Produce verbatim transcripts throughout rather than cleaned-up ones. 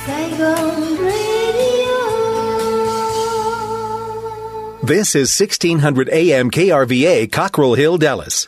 Saigon Radio. This is sixteen hundred A M K R V A, Cockrell Hill, Dallas.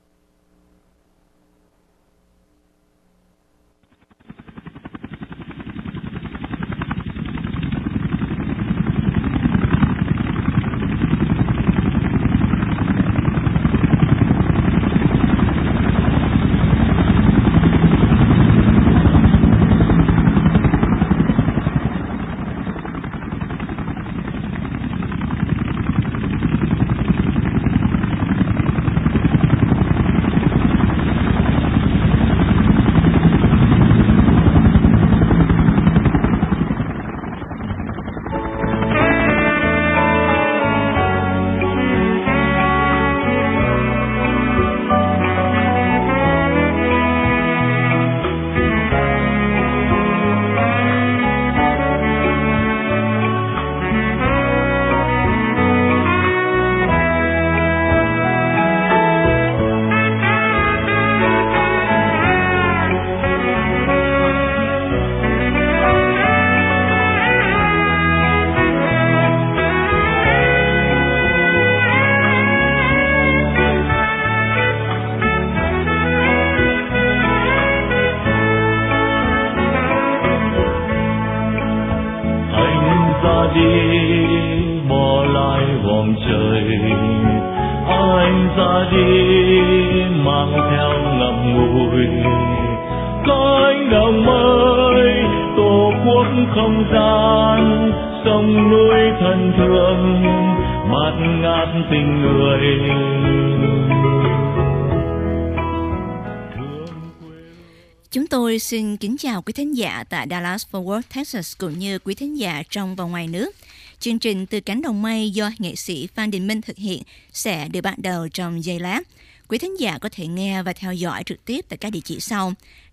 Xin kính chào quý thính giả tại Dallas, Fort Worth, Texas cũng như quý thính giả trong và ngoài nước. Chương trình Từ Cánh Đồng Mây do nghệ sĩ Phan Đình Minh thực hiện sẽ được bắt đầu trong giây lát. Quý thính giả có thể nghe và theo dõi trực tiếp tại các địa chỉ sau: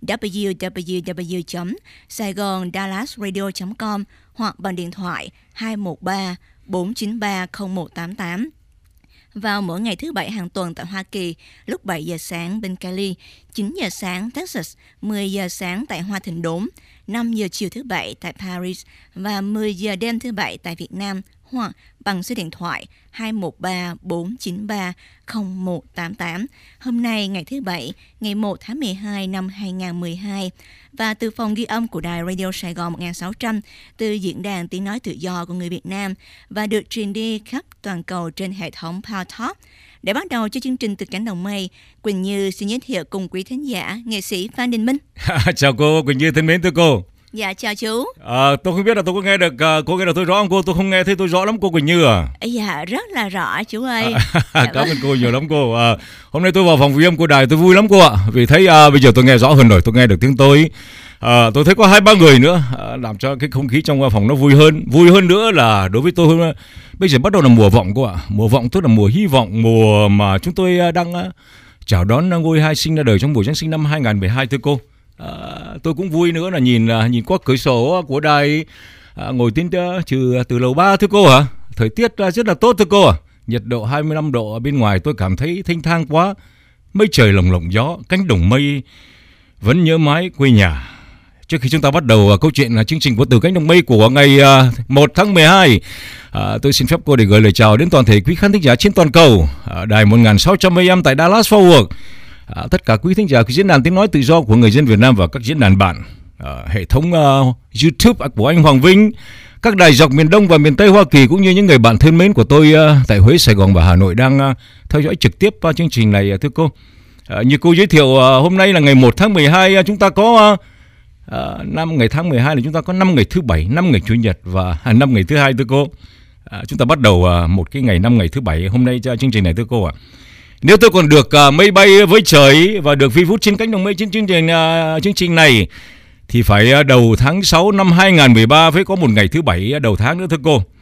w w w chấm saigon dallas radio chấm com hoặc bằng điện thoại hai một ba bốn chín ba không một tám tám. Vào mỗi ngày thứ Bảy hàng tuần tại Hoa Kỳ, lúc bảy giờ sáng bên Cali, chín giờ sáng Texas, mười giờ sáng tại Hoa Thịnh Đốn, năm giờ chiều thứ Bảy tại Paris và mười giờ đêm thứ Bảy tại Việt Nam, hoặc bằng số điện thoại hai một ba bốn chín ba không một tám tám. Hôm nay ngày thứ Bảy, ngày một tháng mười hai năm hai nghìn không trăm mười hai, và từ phòng ghi âm của Đài Radio Sài Gòn một nghìn sáu trăm, từ diễn đàn tiếng nói tự do của người Việt Nam và được truyền đi khắp toàn cầu trên hệ thống Power Talk. Để bắt đầu cho chương trình Từ Cánh Đồng Mây, Quỳnh Như xin giới thiệu cùng quý thính giả nghệ sĩ Phan Đình Minh. Chào cô Quỳnh Như thân mến, thưa cô. Dạ chào chú. À, tôi không biết là tôi có nghe được uh, cô nghe được tôi rõ không cô? Tôi không nghe thấy tôi rõ lắm cô Quỳnh Như à? Dạ rất là rõ chú ơi. À, cảm ơn cô nhiều lắm cô. À, hôm nay tôi vào phòng ghi âm của đài tôi vui lắm cô ạ, vì thấy uh, bây giờ tôi nghe rõ hơn rồi, tôi nghe được tiếng tôi. À, tôi thấy có hai ba người nữa uh, làm cho cái không khí trong phòng nó vui hơn. Vui hơn nữa là đối với tôi uh, bây giờ bắt đầu là mùa vọng cô ạ. Mùa vọng tức là mùa hy vọng, mùa mà chúng tôi uh, đang uh, chào đón ngôi hai sinh ra đời trong buổi Giáng sinh năm hai nghìn không trăm mười hai thưa cô. À, tôi cũng vui nữa là nhìn nhìn qua cửa sổ của đài, à, ngồi tin trừ từ lầu ba thưa cô hả? Thời tiết rất là tốt thưa cô à. Nhiệt độ hai mươi lăm độ ở bên ngoài tôi cảm thấy thênh thang quá. Mây trời lồng lộng gió, cánh đồng mây vẫn nhớ mãi quê nhà. Trước khi chúng ta bắt đầu câu chuyện chương trình của Từ Cánh Đồng Mây của ngày một tháng mười hai, à, tôi xin phép cô để gửi lời chào đến toàn thể quý khán thính giả trên toàn cầu, à, đài một nghìn sáu trăm A M tại Dallas Fort Worth. À, tất cả quý thính giả của diễn đàn tiếng nói tự do của người dân Việt Nam và các diễn đàn bạn, à, hệ thống uh, YouTube của anh Hoàng Vinh, các đài dọc miền Đông và miền Tây Hoa Kỳ, cũng như những người bạn thân mến của tôi uh, tại Huế, Sài Gòn và Hà Nội đang uh, theo dõi trực tiếp uh, chương trình này. Uh, thưa cô, uh, như cô giới thiệu, uh, hôm nay là ngày một tháng mười hai, uh, chúng ta có uh, uh, năm ngày tháng mười hai là chúng ta có năm ngày thứ Bảy, năm ngày Chủ nhật và năm ngày thứ Hai thưa cô. Uh, chúng ta bắt đầu uh, một cái ngày năm ngày thứ Bảy hôm nay cho chương trình này thưa cô ạ. À. Nếu tôi còn được uh, mây bay với trời và được vi vút trên cánh đồng mây trên chương trình uh, chương trình này thì phải uh, đầu tháng sáu năm hai nghìn không trăm mười ba phải có một ngày thứ Bảy uh, đầu tháng nữa thưa cô. Uh,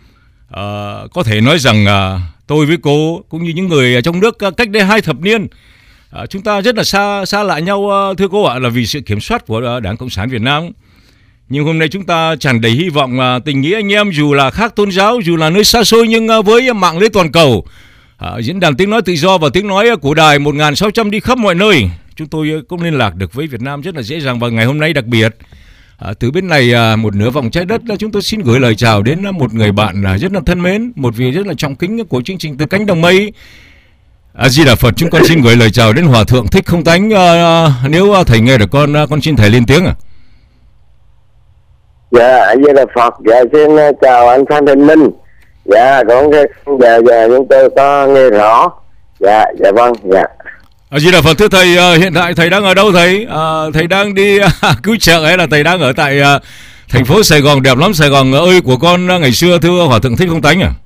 có thể nói rằng uh, tôi với cô cũng như những người trong nước uh, cách đây hai thập niên, uh, chúng ta rất là xa xa lạ nhau uh, thưa cô ạ, là vì sự kiểm soát của uh, Đảng Cộng sản Việt Nam. Nhưng hôm nay chúng ta tràn đầy hy vọng, uh, tình nghĩa anh em, dù là khác tôn giáo, dù là nơi xa xôi, nhưng uh, với mạng lưới toàn cầu, À, diễn đàn tiếng nói tự do và tiếng nói của đài một nghìn sáu trăm đi khắp mọi nơi, chúng tôi cũng liên lạc được với Việt Nam rất là dễ dàng. Và ngày hôm nay đặc biệt, À, từ bên này à, một nửa vòng trái đất, chúng tôi xin gửi lời chào đến một người bạn à, rất là thân mến, một vị rất là trọng kính của chương trình Từ Cánh Đồng Mây. A Di Đà Phật, chúng con xin gửi lời chào đến Hòa Thượng Thích Không Tánh. À, nếu à, thầy nghe được con, à, con xin thầy lên tiếng à. Dạ, A Di Đà Phật. Dạ, xin chào anh Phan Đình Minh. Dạ, con giờ giờ chúng tôi có nghe rõ. Dạ, dạ vâng, dạ. A Di Đà Phật, thưa thầy, à, hiện tại thầy đang ở đâu thầy? À, thầy đang đi à, cứu trợ hay là thầy đang ở tại à, thành phố Sài Gòn đẹp lắm, Sài Gòn ơi của con à, ngày xưa, thưa Hòa Thượng Thích Không Tánh à?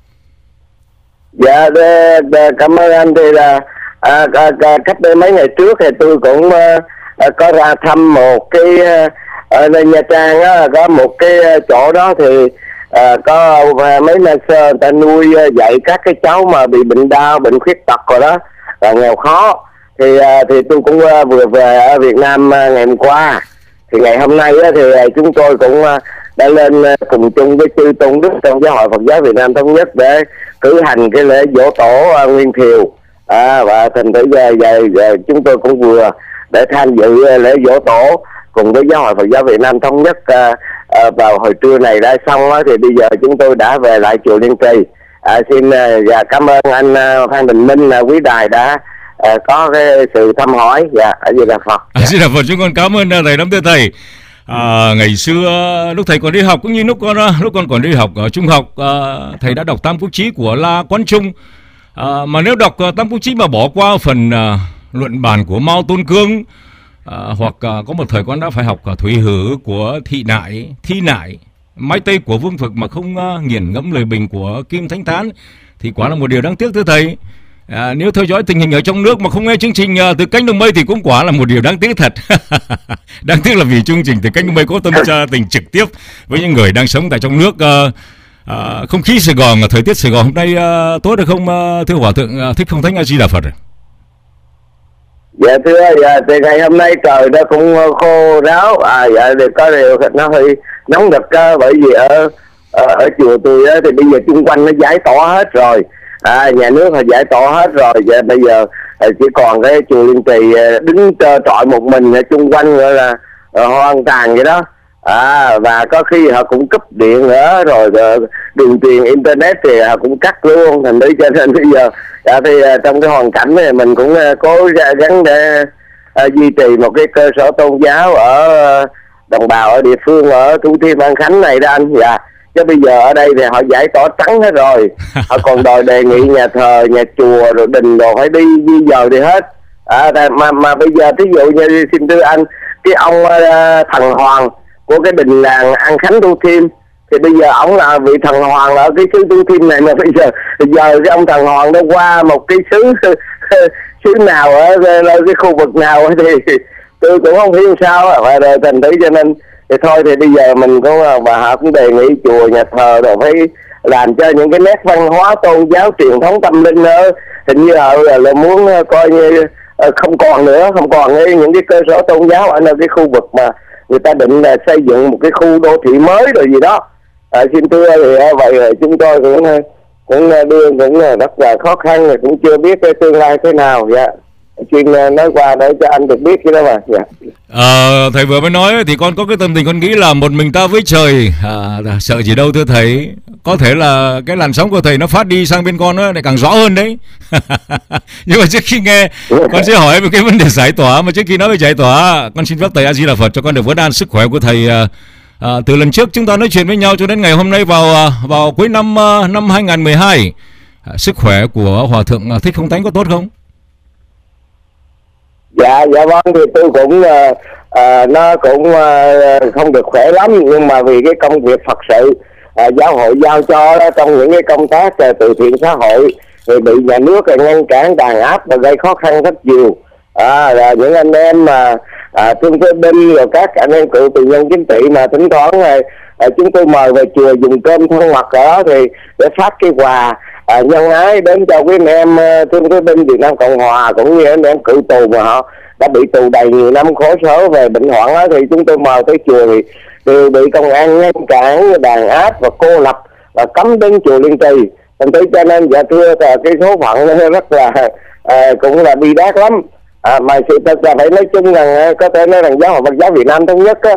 Dạ, đê, đê, cảm ơn anh. Thì là à, à, à, cách đây mấy ngày trước thì tôi cũng à, à, có ra thăm một cái à, ở Nha Trang á, có một cái chỗ đó thì à, có à, mấy năm xưa người ta nuôi à, dạy các cái cháu mà bị bệnh đau, bệnh khuyết tật rồi đó, là nghèo khó. Thì à, thì tôi cũng à, vừa về ở Việt Nam à, ngày hôm qua. Thì ngày hôm nay á, thì à, chúng tôi cũng à, đã lên à, cùng chung với chư tôn đức trong Giáo hội Phật giáo Việt Nam Thống Nhất để cử hành cái lễ dỗ tổ à, Nguyên Thiều. À, và thành thử giờ, giờ, giờ chúng tôi cũng vừa để tham dự à, lễ dỗ tổ cùng với Giáo hội Phật giáo Việt Nam Thống Nhất à, à, vào hồi trưa này đã xong á, thì bây giờ chúng tôi đã về lại chùa Liên Trì. À, xin à, và cảm ơn anh à, Phan Đình Minh, à, quý đài đã à, có cái sự thăm hỏi. Dạ, A Di Đà Phật. A Di Đà Phật, chúng con cảm ơn thầy lắm thưa thầy. À, ngày xưa lúc thầy còn đi học cũng như lúc con lúc con còn đi học ở trung học, à, thầy đã đọc Tam Quốc Chí của La Quán Trung. À, mà nếu đọc Tam Quốc Chí mà bỏ qua phần à, luận bàn của Mao Tôn Cương, À, hoặc à, có một thời con đã phải học à, Thủy Hử của Thị Nại, Thi Nại, Mái Tây của Vương Phực mà không à, nghiền ngẫm lời bình của Kim Thánh Thán thì quả là một điều đáng tiếc thưa thầy. À, nếu theo dõi tình hình ở trong nước mà không nghe chương trình à, Từ Cánh Đồng Mây thì cũng quả là một điều đáng tiếc thật. Đáng tiếc là vì chương trình Từ Cánh Đồng Mây có tâm tra tình trực tiếp với những người đang sống tại trong nước. à, à, Không khí Sài Gòn, thời tiết Sài Gòn hôm nay à, tốt được không à, thưa Hòa Thượng à, Thích Không Thánh A Di Đà Phật? Dạ thưa, dạ, thì ngày hôm nay trời nó cũng khô ráo. À dạ, thì có điều nó hơi nóng nực á, bởi vì ở, ở ở chùa tôi á, thì bây giờ chung quanh nó giải tỏa hết rồi. À, nhà nước họ giải tỏa hết rồi. Dạ, bây giờ chỉ còn cái chùa Liên Trì đứng trơ trọi một mình, chung quanh gọi là hoang tàn vậy đó. À, và có khi họ cũng cúp điện nữa rồi, đường truyền internet thì họ cũng cắt luôn, thành đi cho nên bây giờ à, thì à, trong cái hoàn cảnh này mình cũng à, cố gắng để à, duy trì một cái cơ sở tôn giáo ở à, đồng bào ở địa phương ở Thủ Thiêm An Khánh này đó anh. Dạ, chứ bây giờ ở đây thì họ giải tỏa trắng hết rồi, họ còn đòi đề nghị nhà thờ, nhà chùa rồi đình đồ phải đi di dời đi hết. À, mà mà bây giờ thí dụ như xin thưa anh, cái ông à, thần Hoàng của cái đình làng An Khánh Thủ Thiêm thì bây giờ ông là vị thần hoàng ở cái xứ Thủ Thiêm này, mà bây giờ giờ cái ông thần hoàng nó qua một cái xứ xứ nào ở cái khu vực nào thì tôi cũng không hiểu sao. Và rồi thành thử cho nên thì thôi thì bây giờ mình cũng bà họ cũng đề nghị chùa nhà thờ rồi phải làm cho những cái nét văn hóa tôn giáo truyền thống tâm linh nữa, hình như là, là muốn coi như không còn nữa, không còn những cái cơ sở tôn giáo ở nơi cái khu vực mà người ta định là xây dựng một cái khu đô thị mới rồi gì đó. À, xin thưa thì vậy rồi chúng tôi cũng cũng đương cũng rất là khó khăn, rồi cũng chưa biết cái tương lai thế nào. Dạ, chuyên nói qua để cho anh được biết cái đó mà. Dạ. À, thầy vừa mới nói thì con có cái tâm tình con nghĩ là một mình ta với trời, à, sợ gì đâu thưa thầy. Có thể là cái làn sóng của thầy nó phát đi sang bên con nó lại càng rõ hơn đấy. Nhưng mà trước khi nghe con sẽ hỏi về cái vấn đề giải tỏa, mà trước khi nói về giải tỏa con xin phép thầy A Di Đà Phật cho con được vấn an sức khỏe của thầy. À, từ lần trước chúng ta nói chuyện với nhau cho đến ngày hôm nay vào vào cuối năm năm hai không một hai, à, sức khỏe của Hòa Thượng Thích Không Tánh có tốt không? Dạ, dạ vâng, thì tôi cũng uh, uh, nó cũng uh, không được khỏe lắm, nhưng mà vì cái công việc Phật sự uh, giáo hội giao cho đó, trong những cái công tác uh, từ thiện xã hội thì bị nhà nước uh, ngăn cản đàn áp và gây khó khăn rất nhiều. À, là những anh em mà à, thương phế binh rồi các anh em cựu tù nhân chính trị mà thỉnh thoảng uh, uh, chúng tôi mời về chùa dùng cơm thân mật ở đó thì để phát cái quà À, nhân ái đến cho quý anh em thương phế binh Việt Nam Cộng Hòa cũng như anh em cựu tù mà họ đã bị tù đầy nhiều năm khổ sở về bệnh hoạn đó, thì chúng tôi mời tới chùa thì đều bị công an ngăn cản, đàn áp và cô lập và cấm đến chùa Liên Trì. Thành tới cho nên dạ thưa cái số phận nó rất là à, cũng là bi đát lắm. À, mà sự thật là phải nói chung rằng có thể nói rằng Giáo hội Phật giáo Việt Nam Thống Nhất á,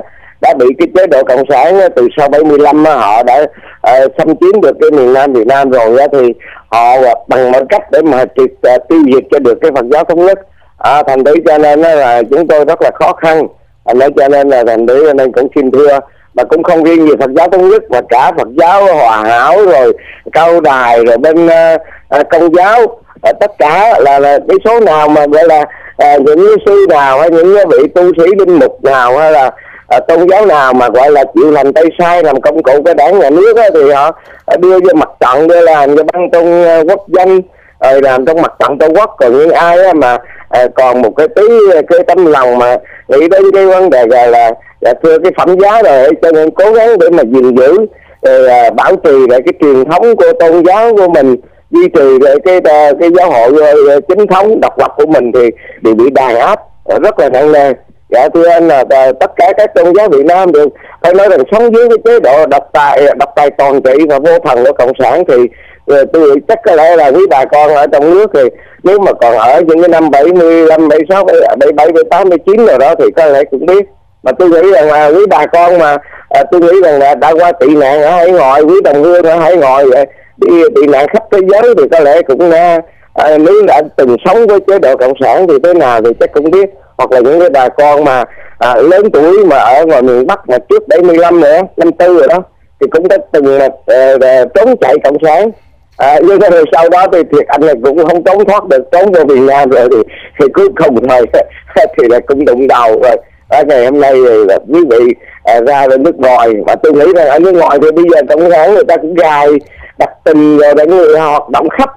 đã bị cái chế độ cộng sản á, từ sau bảy mươi lăm á, họ đã uh, xâm chiếm được cái miền Nam Việt Nam rồi á, thì họ bằng mọi cách để mà triệt uh, tiêu diệt cho được cái Phật giáo thống nhất. À, thành thử cho nên là chúng tôi rất là khó khăn, thành thử cho nên là thành thử cho nên cũng xin thưa, mà cũng không riêng gì Phật giáo thống nhất mà cả Phật giáo Hòa Hảo rồi Cao Đài rồi bên uh, uh, Công giáo, uh, tất cả là là cái số nào mà gọi là uh, những sư nào hay những vị tu sĩ linh mục nào hay là uh, tôn giáo nào mà gọi là chịu làm tay sai làm công cụ cái đảng nhà nước á, thì họ uh, đưa vô mặt trận, đưa làm cho băng tôn uh, quốc danh rồi làm trong mặt trận tổ quốc. Còn những ai á, mà à, còn một cái tí cái tấm lòng mà nghĩ đến cái vấn đề là là, là thưa cái phẩm giá rồi, cho nên cố gắng để mà gìn giữ rồi, à, bảo trì lại cái truyền thống của tôn giáo của mình, duy trì lại cái cái giáo hội chính thống độc lập của mình thì thì bị đàn áp rất là nặng nề. Dạ thưa anh là tất cả các tôn giáo Việt Nam đều phải nói rằng sống dưới cái chế độ độc tài độc tài toàn trị và vô thần của cộng sản, thì rồi tôi chắc có lẽ là quý bà con ở trong nước thì nếu mà còn ở những cái năm bảy mươi lăm, bảy mươi sáu, bảy mươi bảy, bảy mươi tám, bảy mươi chín rồi đó thì có lẽ cũng biết. Mà tôi nghĩ rằng là quý bà con mà à, tôi nghĩ rằng là đã qua tị nạn ở hải ngoại, quý đồng hương ở hải ngoại đi tị nạn khắp thế giới thì có lẽ cũng à, à, nếu đã từng sống với chế độ cộng sản thì thế nào thì chắc cũng biết. Hoặc là những cái bà con mà à, lớn tuổi mà ở ngoài miền Bắc mà trước bảy mươi lăm nữa, năm tư rồi đó thì cũng đã từng mà uh, trốn chạy cộng sản. À, nhưng rồi sau đó thì thiệt anh là cũng không trốn thoát được, trốn vô Việt Nam rồi thì, thì cuối cùng rồi thì là cũng đụng đầu rồi. À, ngày hôm nay thì là quý vị à, ra bên nước ngoài, mà tôi nghĩ rằng ở nước ngoài thì bây giờ cộng sản người ta cũng gài đặt tình rồi để người hoạt động khắp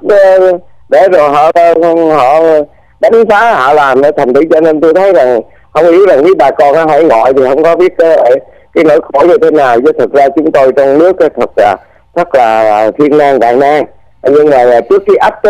để rồi họ họ đánh phá họ làm, thành thử cho nên tôi thấy rằng không nghĩ rằng với bà con ở hải ngoại thì không có biết cái, cái nỗi khổ như thế nào, chứ thực ra chúng tôi trong nước thật là rất là thiên nan đại nan. Nhưng mà trước khi ách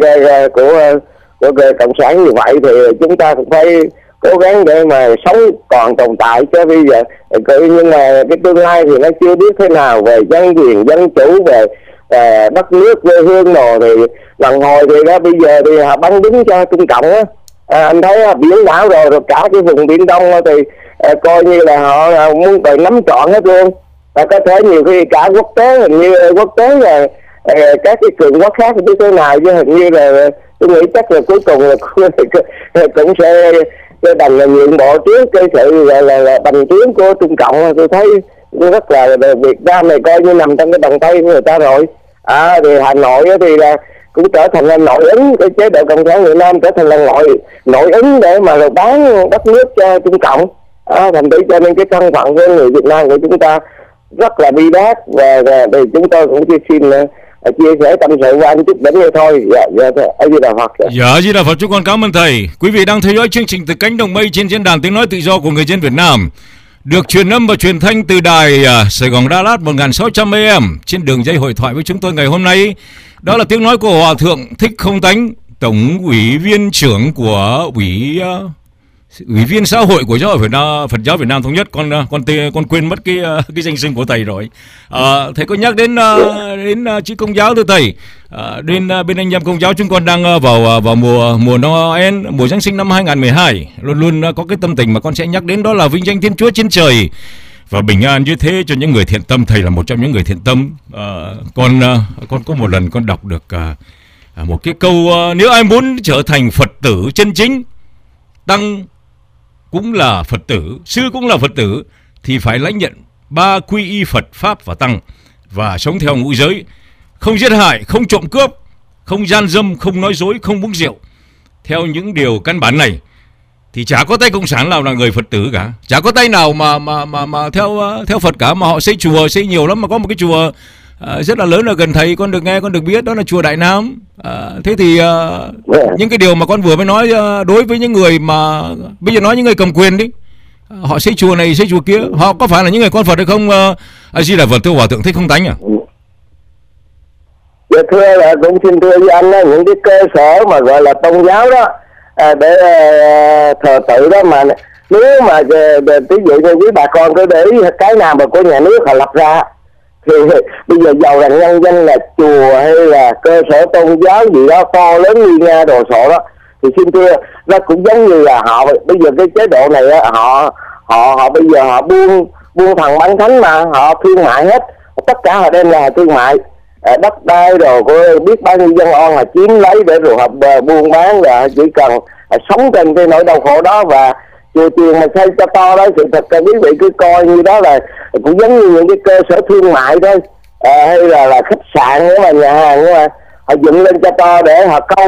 của của cộng sản như vậy thì chúng ta cũng phải cố gắng để mà sống còn tồn tại, chứ bây giờ nhưng mà cái tương lai thì nó chưa biết thế nào về dân quyền dân chủ, về à, đất nước quê hương đồ thì lần hồi thì đó bây giờ thì họ bắn đứng cho Trung Cộng á. À, anh thấy à, biển đảo rồi rồi cả cái vùng Biển Đông thì à, coi như là họ à, muốn đòi nắm trọn hết luôn. À, có thể nhiều khi cả quốc tế, hình như quốc tế là à, các cái cường quốc khác như thế nào, chứ hình như là tôi nghĩ chắc là cuối cùng là cũng sẽ đành là nhượng bộ trước cái sự là, là, là bành trướng của Trung Cộng. Tôi thấy rất là Việt Nam này coi như nằm trong cái bàn tay của người ta rồi. À, thì Hà Nội thì là cũng trở thành là nội ứng, cái chế độ cộng sản Việt Nam trở thành là nội nội ứng để mà rồi bán đất nước cho Trung Cộng. À, thành thử cho nên cái thân phận của người Việt Nam của chúng ta rất là bi đát, và, và thì chúng tôi cũng xin uh, chia sẻ tâm sự với anh chút đỉnh vậy thôi. Dạ, dạ, A Di Đà Phật. Dạ, A Di Đà Phật. Chúng con cảm ơn thầy. Quý vị đang theo dõi chương trình Từ Cánh Đồng Mây trên diễn đàn Tiếng Nói Tự Do của Người Dân Việt Nam, được truyền âm và truyền thanh từ đài uh, Sài Gòn Đà Lạt một nghìn sáu trăm A M. Trên đường dây hội thoại với chúng tôi ngày hôm nay, đó là tiếng nói của Hòa Thượng Thích Không Tánh, Tổng ủy viên trưởng của ủy uh, ủy viên xã hội của giáo hội Việt Nam, Phật giáo Việt Nam Thống Nhất. Con con tê, con quên mất cái cái danh xưng của thầy rồi. À, thầy có nhắc đến đến chữ Công giáo thưa thầy. À, đến bên anh em Công giáo chúng con đang vào vào mùa mùa Noel, mùa Giáng sinh năm hai nghìn mười hai, luôn luôn có cái tâm tình mà con sẽ nhắc đến, đó là vinh danh Thiên Chúa trên trời và bình an như thế cho những người thiện tâm. Thầy là một trong những người thiện tâm. À, con con có một lần con đọc được à, một cái câu à, nếu ai muốn trở thành Phật tử chân chính, tăng cũng là Phật tử, sư cũng là Phật tử, thì phải lãnh nhận ba quy y Phật, Pháp và Tăng, và sống theo ngũ giới, không giết hại, không trộm cướp, không gian dâm, không nói dối, không uống rượu. Theo những điều căn bản này thì chả có tay cộng sản nào là người Phật tử cả, chả có tay nào mà mà mà mà theo theo Phật cả. Mà họ xây chùa xây nhiều lắm, mà có một cái chùa à, rất là lớn ở gần thầy, con được nghe, con được biết, đó là chùa Đại Nam. À, thế thì à, những cái điều mà con vừa mới nói à, đối với những người mà bây giờ nói những người cầm quyền đi, họ xây chùa này xây chùa kia, họ có phải là những người con Phật hay không? A Di Đà Phật. Thưa Hòa Thượng Thích Không Tánh à? Dạ thưa là cũng xin thưa với anh đó, những cái cơ sở mà gọi là tôn giáo đó à, để à, thờ tự đó, mà nếu mà ví dụ như quý bà con cứ để ý cái nào mà của nhà nước họ lập ra thì bây giờ giàu rằng nhân danh là chùa hay là cơ sở tôn giáo gì đó to lớn như Nga đồ sộ đó, thì xin thưa nó cũng giống như là họ bây giờ cái chế độ này á, họ họ họ bây giờ họ buông buôn thần bán thánh mà họ thương mại hết, tất cả họ đem là thương mại. À, đất đai rồi có biết bao nhiêu dân oan là chiếm lấy để rồi họ buôn bán, là chỉ cần à, sống trên cái nỗi đau khổ đó. Và chùa chiền mà xây cho to đó, sự thật là quý vị cứ coi như đó là cũng giống như những cái cơ sở thương mại thôi, à, hay là là khách sạn nữa mà nhà hàng nữa mà họ dựng lên cho to để họ câu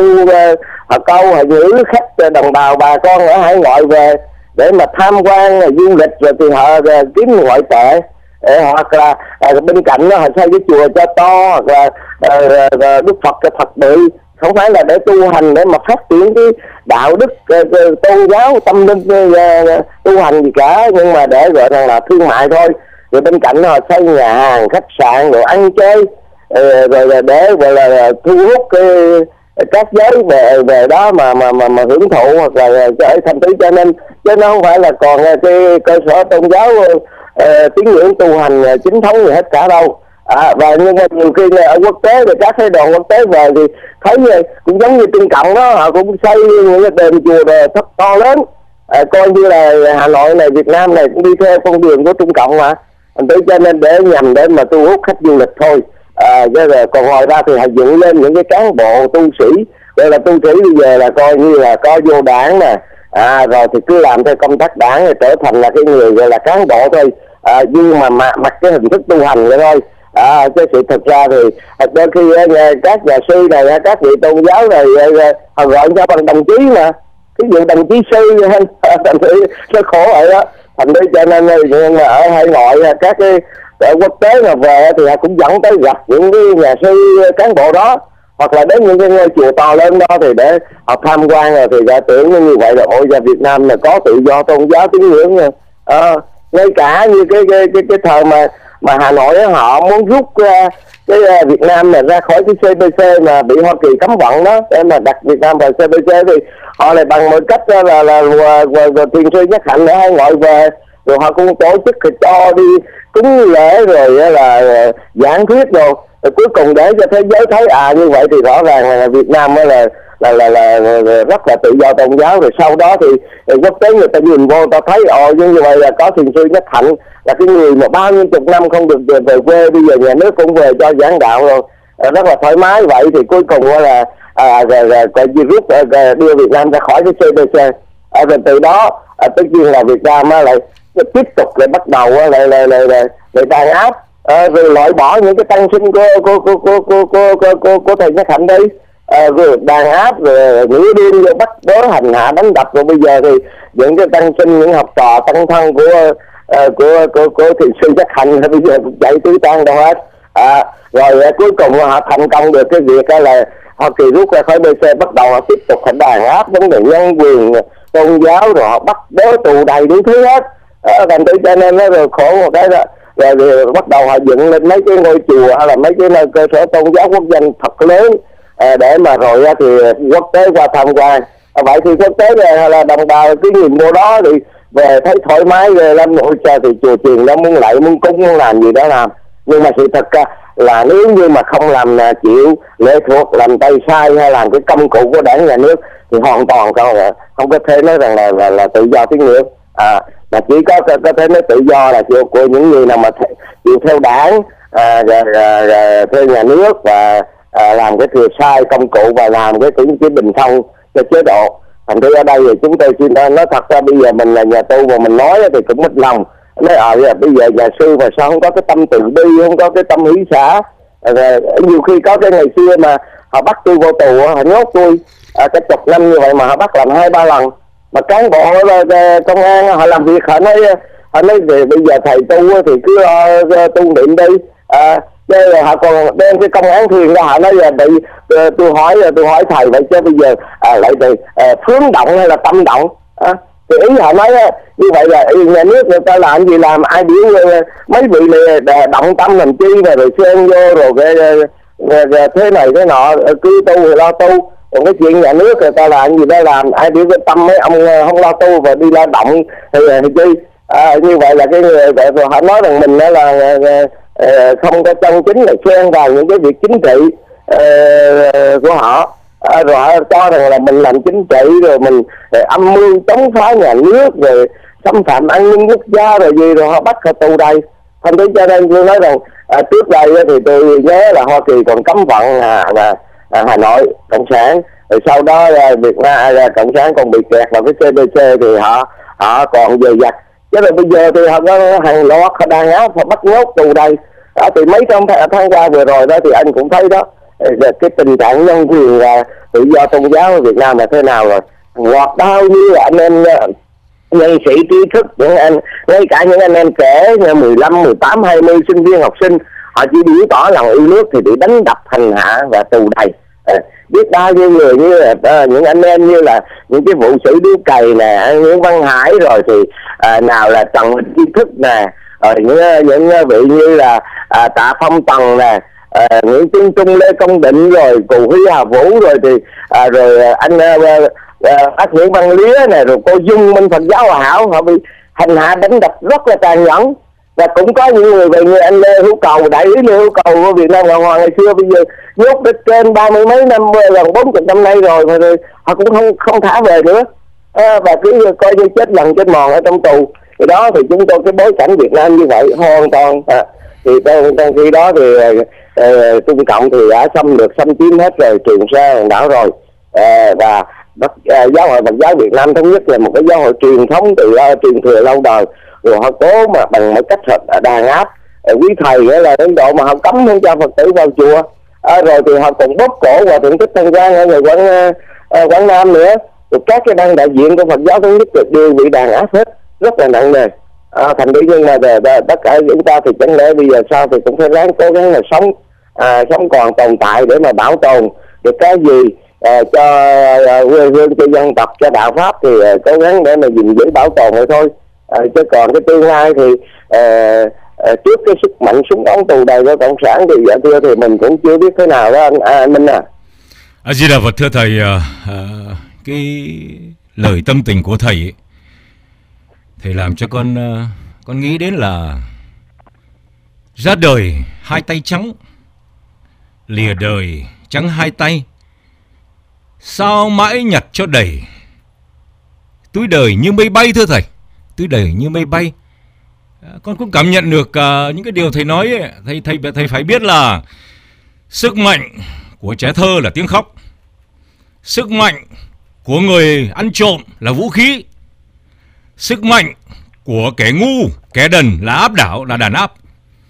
họ câu họ giữ khách đồng bào bà con ở hải ngoại về để mà tham quan du lịch, rồi thì họ rồi, kiếm ngoại tệ. Để, hoặc là à, bên cạnh đó họ xây cái chùa cho to, hoặc là à, à, Đức Phật cho thật bự, không phải là để tu hành để mà phát triển cái đạo đức à, tôn giáo tâm linh à, tu hành gì cả, nhưng mà để gọi rằng là thương mại thôi. Rồi bên cạnh họ xây nhà hàng khách sạn rồi ăn chơi, à, rồi là để gọi là, là thu hút cái các giới về về đó mà mà mà, mà hưởng thụ, hoặc là cái thành tứ, cho nên chứ nó không phải là còn cái cơ sở tôn giáo uh, tín ngưỡng tu hành uh, chính thống gì hết cả đâu. À, và nhưng mà nhiều khi ở quốc tế thì các phái đoàn quốc tế về thì thấy như, cũng giống như Trung Cộng đó, họ cũng xây những cái đền chùa đề rất to lớn, à, coi như là Hà Nội này, Việt Nam này cũng đi theo con đường của Trung Cộng mà. Thế cho nên để nhằm để mà thu hút khách du lịch thôi. À, rồi còn ngoài ra thì họ dựng lên những cái cán bộ tu sĩ, gọi là tu sĩ bây giờ là coi như là có vô đảng nè, à, rồi thì cứ làm theo công tác đảng rồi trở thành là cái người gọi là cán bộ thôi, à, nhưng mà mặc, mặc cái hình thức tu hành vậy thôi. À, cái sự thật ra thì đôi khi các nhà sư này, các vị tôn giáo này họ gọi cho bằng đồng chí mà, cái vụ đồng chí sư thành thử nó khổ vậy đó. Thành ra cho nên nhưng mà ở hải ngoại các cái ở quốc tế mà về thì họ cũng dẫn tới gặp những cái nhà sư cán bộ đó, hoặc là đến những cái ngôi chùa to lớn đó thì để họ tham quan, rồi thì giả tưởng như vậy là ôi ra Việt Nam là có tự do tôn giáo tín ngưỡng nha. À, ngay cả như cái cái cái, cái thời mà mà Hà Nội ấy, họ muốn rút uh, cái uh, Việt Nam này ra khỏi cái xê pê xê mà bị Hoa Kỳ cấm vận đó, để mà đặt Việt Nam vào xê pê xê thì họ lại bằng mọi cách là là, là, là, là, là tiền sư nhất hạnh để hải ngoại về, rồi họ cũng tổ chức thì cho đi cúng lễ rồi là giảng thuyết rồi, rồi cuối cùng để cho thế giới thấy à như vậy thì rõ ràng là Việt Nam là là là, là, là, là rất là tự do tôn giáo. Rồi sau đó thì quốc tế người ta nhìn vô ta thấy ồ như vậy là có thiền sư Nhất Hạnh là cái người mà bao nhiêu chục năm không được về, về quê, bây giờ nhà nước cũng về cho giảng đạo rồi, rất là thoải mái. Vậy thì cuối cùng là à, rồi, rồi, rồi, rút đưa Việt Nam ra khỏi cái xê pê xê, à, rồi từ đó à, tất nhiên là Việt Nam lại tiếp tục lại bắt đầu lại lại lại lại, lại đàn áp, à, rồi loại bỏ những cái tăng sinh của của của của của của, của, của, của thầy Nhất Hạnh đi, à, rồi đàn áp rồi nửa đêm rồi bắt bớ hành hạ đánh đập. Rồi bây giờ thì những cái tăng sinh, những học trò tăng thân của uh, của của của thầy sư Nhất Hạnh bây giờ cũng chạy tứ tán đâu hết. À, rồi uh, cuối cùng họ thành công được cái việc uh, là Hoa Kỳ rút ra khỏi bê xê, bắt đầu họ tiếp tục họ đàn áp vấn đề nhân quyền tôn giáo, rồi họ bắt bớ tù đầy những thứ hết. À, thành thử cho nên nó rồi khổ một cái đó. Rồi, rồi bắt đầu họ dựng lên mấy cái ngôi chùa hay là mấy cái nơi cơ sở tôn giáo quốc danh thật lớn, à, để mà rồi thì quốc tế qua tham quan. À, vậy thì quốc tế hay là đồng bào cứ nhìn vô đó thì về thấy thoải mái về lắm. Ôi trời, thì chùa chiền nó muốn lại muốn cúng muốn làm gì đó làm, nhưng mà sự thật là nếu như mà không làm chịu lệ thuộc, làm tay sai hay làm cái công cụ của đảng nhà nước thì hoàn toàn không, không có thể nói rằng là là, là tự do tín ngưỡng. À, mà chỉ có có thể nói tự do là chịu của những người nào mà th- chịu theo đảng, à, rồi, rồi, rồi, theo nhà nước và à, làm cái thừa sai công cụ và làm cái cũng chỉ bình thông cho chế độ. Thành ra ở đây thì chúng tôi xin nói thật ra bây giờ mình là nhà tu mà mình nói thì cũng mất lòng. Nói à bây giờ nhà sư mà sao không có cái tâm từ bi, không có cái tâm hỷ xả. À, nhiều khi có cái ngày xưa mà họ bắt tôi vô tù, họ nhốt tôi à, cái chục năm như vậy mà họ bắt làm hai ba lần. Mà cán bộ công an họ làm việc họ nói họ nói về bây giờ thầy tu thì cứ uh, tu niệm đi, à, chứ họ còn đem cái công án thuyền ra họ nói là bị uh, tôi hỏi tôi hỏi thầy vậy chứ bây giờ à, lại thì uh, phướng động hay là tâm động, à, thì ý họ nói uh, như vậy là nhà nước người ta làm gì làm ai biết uh, mấy vị này động tâm làm chi rồi rồi xen vô rồi cái uh, thế này thế nọ, cứ tu thì lo tu. Còn cái chuyện nhà nước người ta làm gì đó làm ai biết cái tâm mấy ông không lo tu và đi lao động thì, thì chi, à, như vậy là cái người rồi họ nói rằng mình đó là, là, là không có chân chính là xen vào những cái việc chính trị uh, của họ, à, rồi họ cho rằng là mình làm chính trị rồi mình rồi âm mưu chống phá nhà nước rồi xâm phạm an ninh quốc gia rồi gì, rồi họ bắt họ tù đầy. Thành thứ cho nên tôi nói rằng à, trước đây thì tôi nhớ là Hoa Kỳ còn cấm vận à, à, à, Hà Nội cộng sản, rồi sau đó à, Việt Nam à, cộng sản còn bị kẹt vào cái xê bê xê thì họ họ còn dời dặt. Chứ rồi bây giờ thì họ có hàng loạt họ đàn áp, họ bắt nhốt tù đầy. Đó, thì mấy trong tháng qua vừa rồi đó thì anh cũng thấy đó, cái tình trạng nhân quyền và tự do tôn giáo ở Việt Nam là thế nào rồi. Hoặc bao nhiêu là anh em nhân sĩ trí thức, những anh, ngay cả những anh em trẻ mười lăm, mười tám, hai mươi sinh viên học sinh, họ chỉ biểu tỏ lòng yêu nước thì bị đánh đập, hành hạ và tù đầy. À, biết bao nhiêu người như là à, những anh em như là những cái vụ xử điếu cày nè, Nguyễn Văn Hải, rồi thì à, nào là Trần Trí Thức nè, rồi những những vị như là à, Tạ Phong Tần nè, à, Nguyễn Tiến Trung, Lê Công Định, rồi Cù Huy Hà Vũ, rồi thì à, rồi anh à, bác Nguyễn Văn Lía này, rồi cô Dung Minh Phật giáo Hòa Hảo, họ bị hành hạ đánh đập rất là tàn nhẫn. Và cũng có những người về như anh Lê Hữu Cầu, đại úy Lê Hữu Cầu của Việt Nam Cộng Hòa ngày xưa, bây giờ nhốt đến trên ba mươi mấy năm, gần bốn chục năm nay rồi, mà rồi họ cũng không không thả về nữa, à, và cứ coi như chết lần chết mòn ở trong tù. Thì đó thì chúng tôi cái bối cảnh Việt Nam như vậy hoàn toàn à, thì trong, trong khi đó thì uh, Trung Cộng thì đã xâm lược xâm chiếm hết rồi Trường Sa hòn đảo rồi, uh, và Bắc, uh, giáo hội Phật giáo Việt Nam thống nhất là một cái giáo hội truyền thống từ uh, truyền thừa lâu đời, rồi họ cố mà bằng mọi cách họ đàn áp uh, quý thầy, nghĩa là đến độ mà họ cấm không cho Phật tử vào chùa, uh, rồi thì họ còn bóp cổ Hòa Thượng Thích Thanh Quang ở người Quảng uh, Quảng Nam nữa, rồi các cái ban đại diện của Phật giáo thống nhất đều bị đàn áp hết rất là nặng nề. À, thành ra nhưng mà về, về, tất cả chúng ta thì chẳng lẽ bây giờ sao thì cũng phải ráng cố gắng là sống à, sống còn tồn tại để mà bảo tồn được cái gì à, cho à, quê hương, cho dân tộc, cho đạo pháp thì à, cố gắng để mà gìn giữ bảo tồn thôi thôi. À, chứ còn cái tương lai thì à, à, trước cái sức mạnh súng ống tù đầy của cộng sản thì dạ thưa thì mình cũng chưa biết thế nào đó anh, à, anh Minh à. A Di Đà Phật. Thưa thầy, à, à, cái lời tâm tình của thầy ấy, thầy làm cho con con nghĩ đến là ra đời hai tay trắng, lìa đời trắng hai tay, sao mãi nhặt cho đầy. Túi đời như mây bay. Thưa thầy, túi đời như mây bay. Con cũng cảm nhận được uh, những cái điều thầy nói ấy. Thầy, thầy, thầy phải biết là sức mạnh của trẻ thơ là tiếng khóc, sức mạnh của người ăn trộm là vũ khí, sức mạnh của kẻ ngu, kẻ đần là áp đảo, là đàn áp.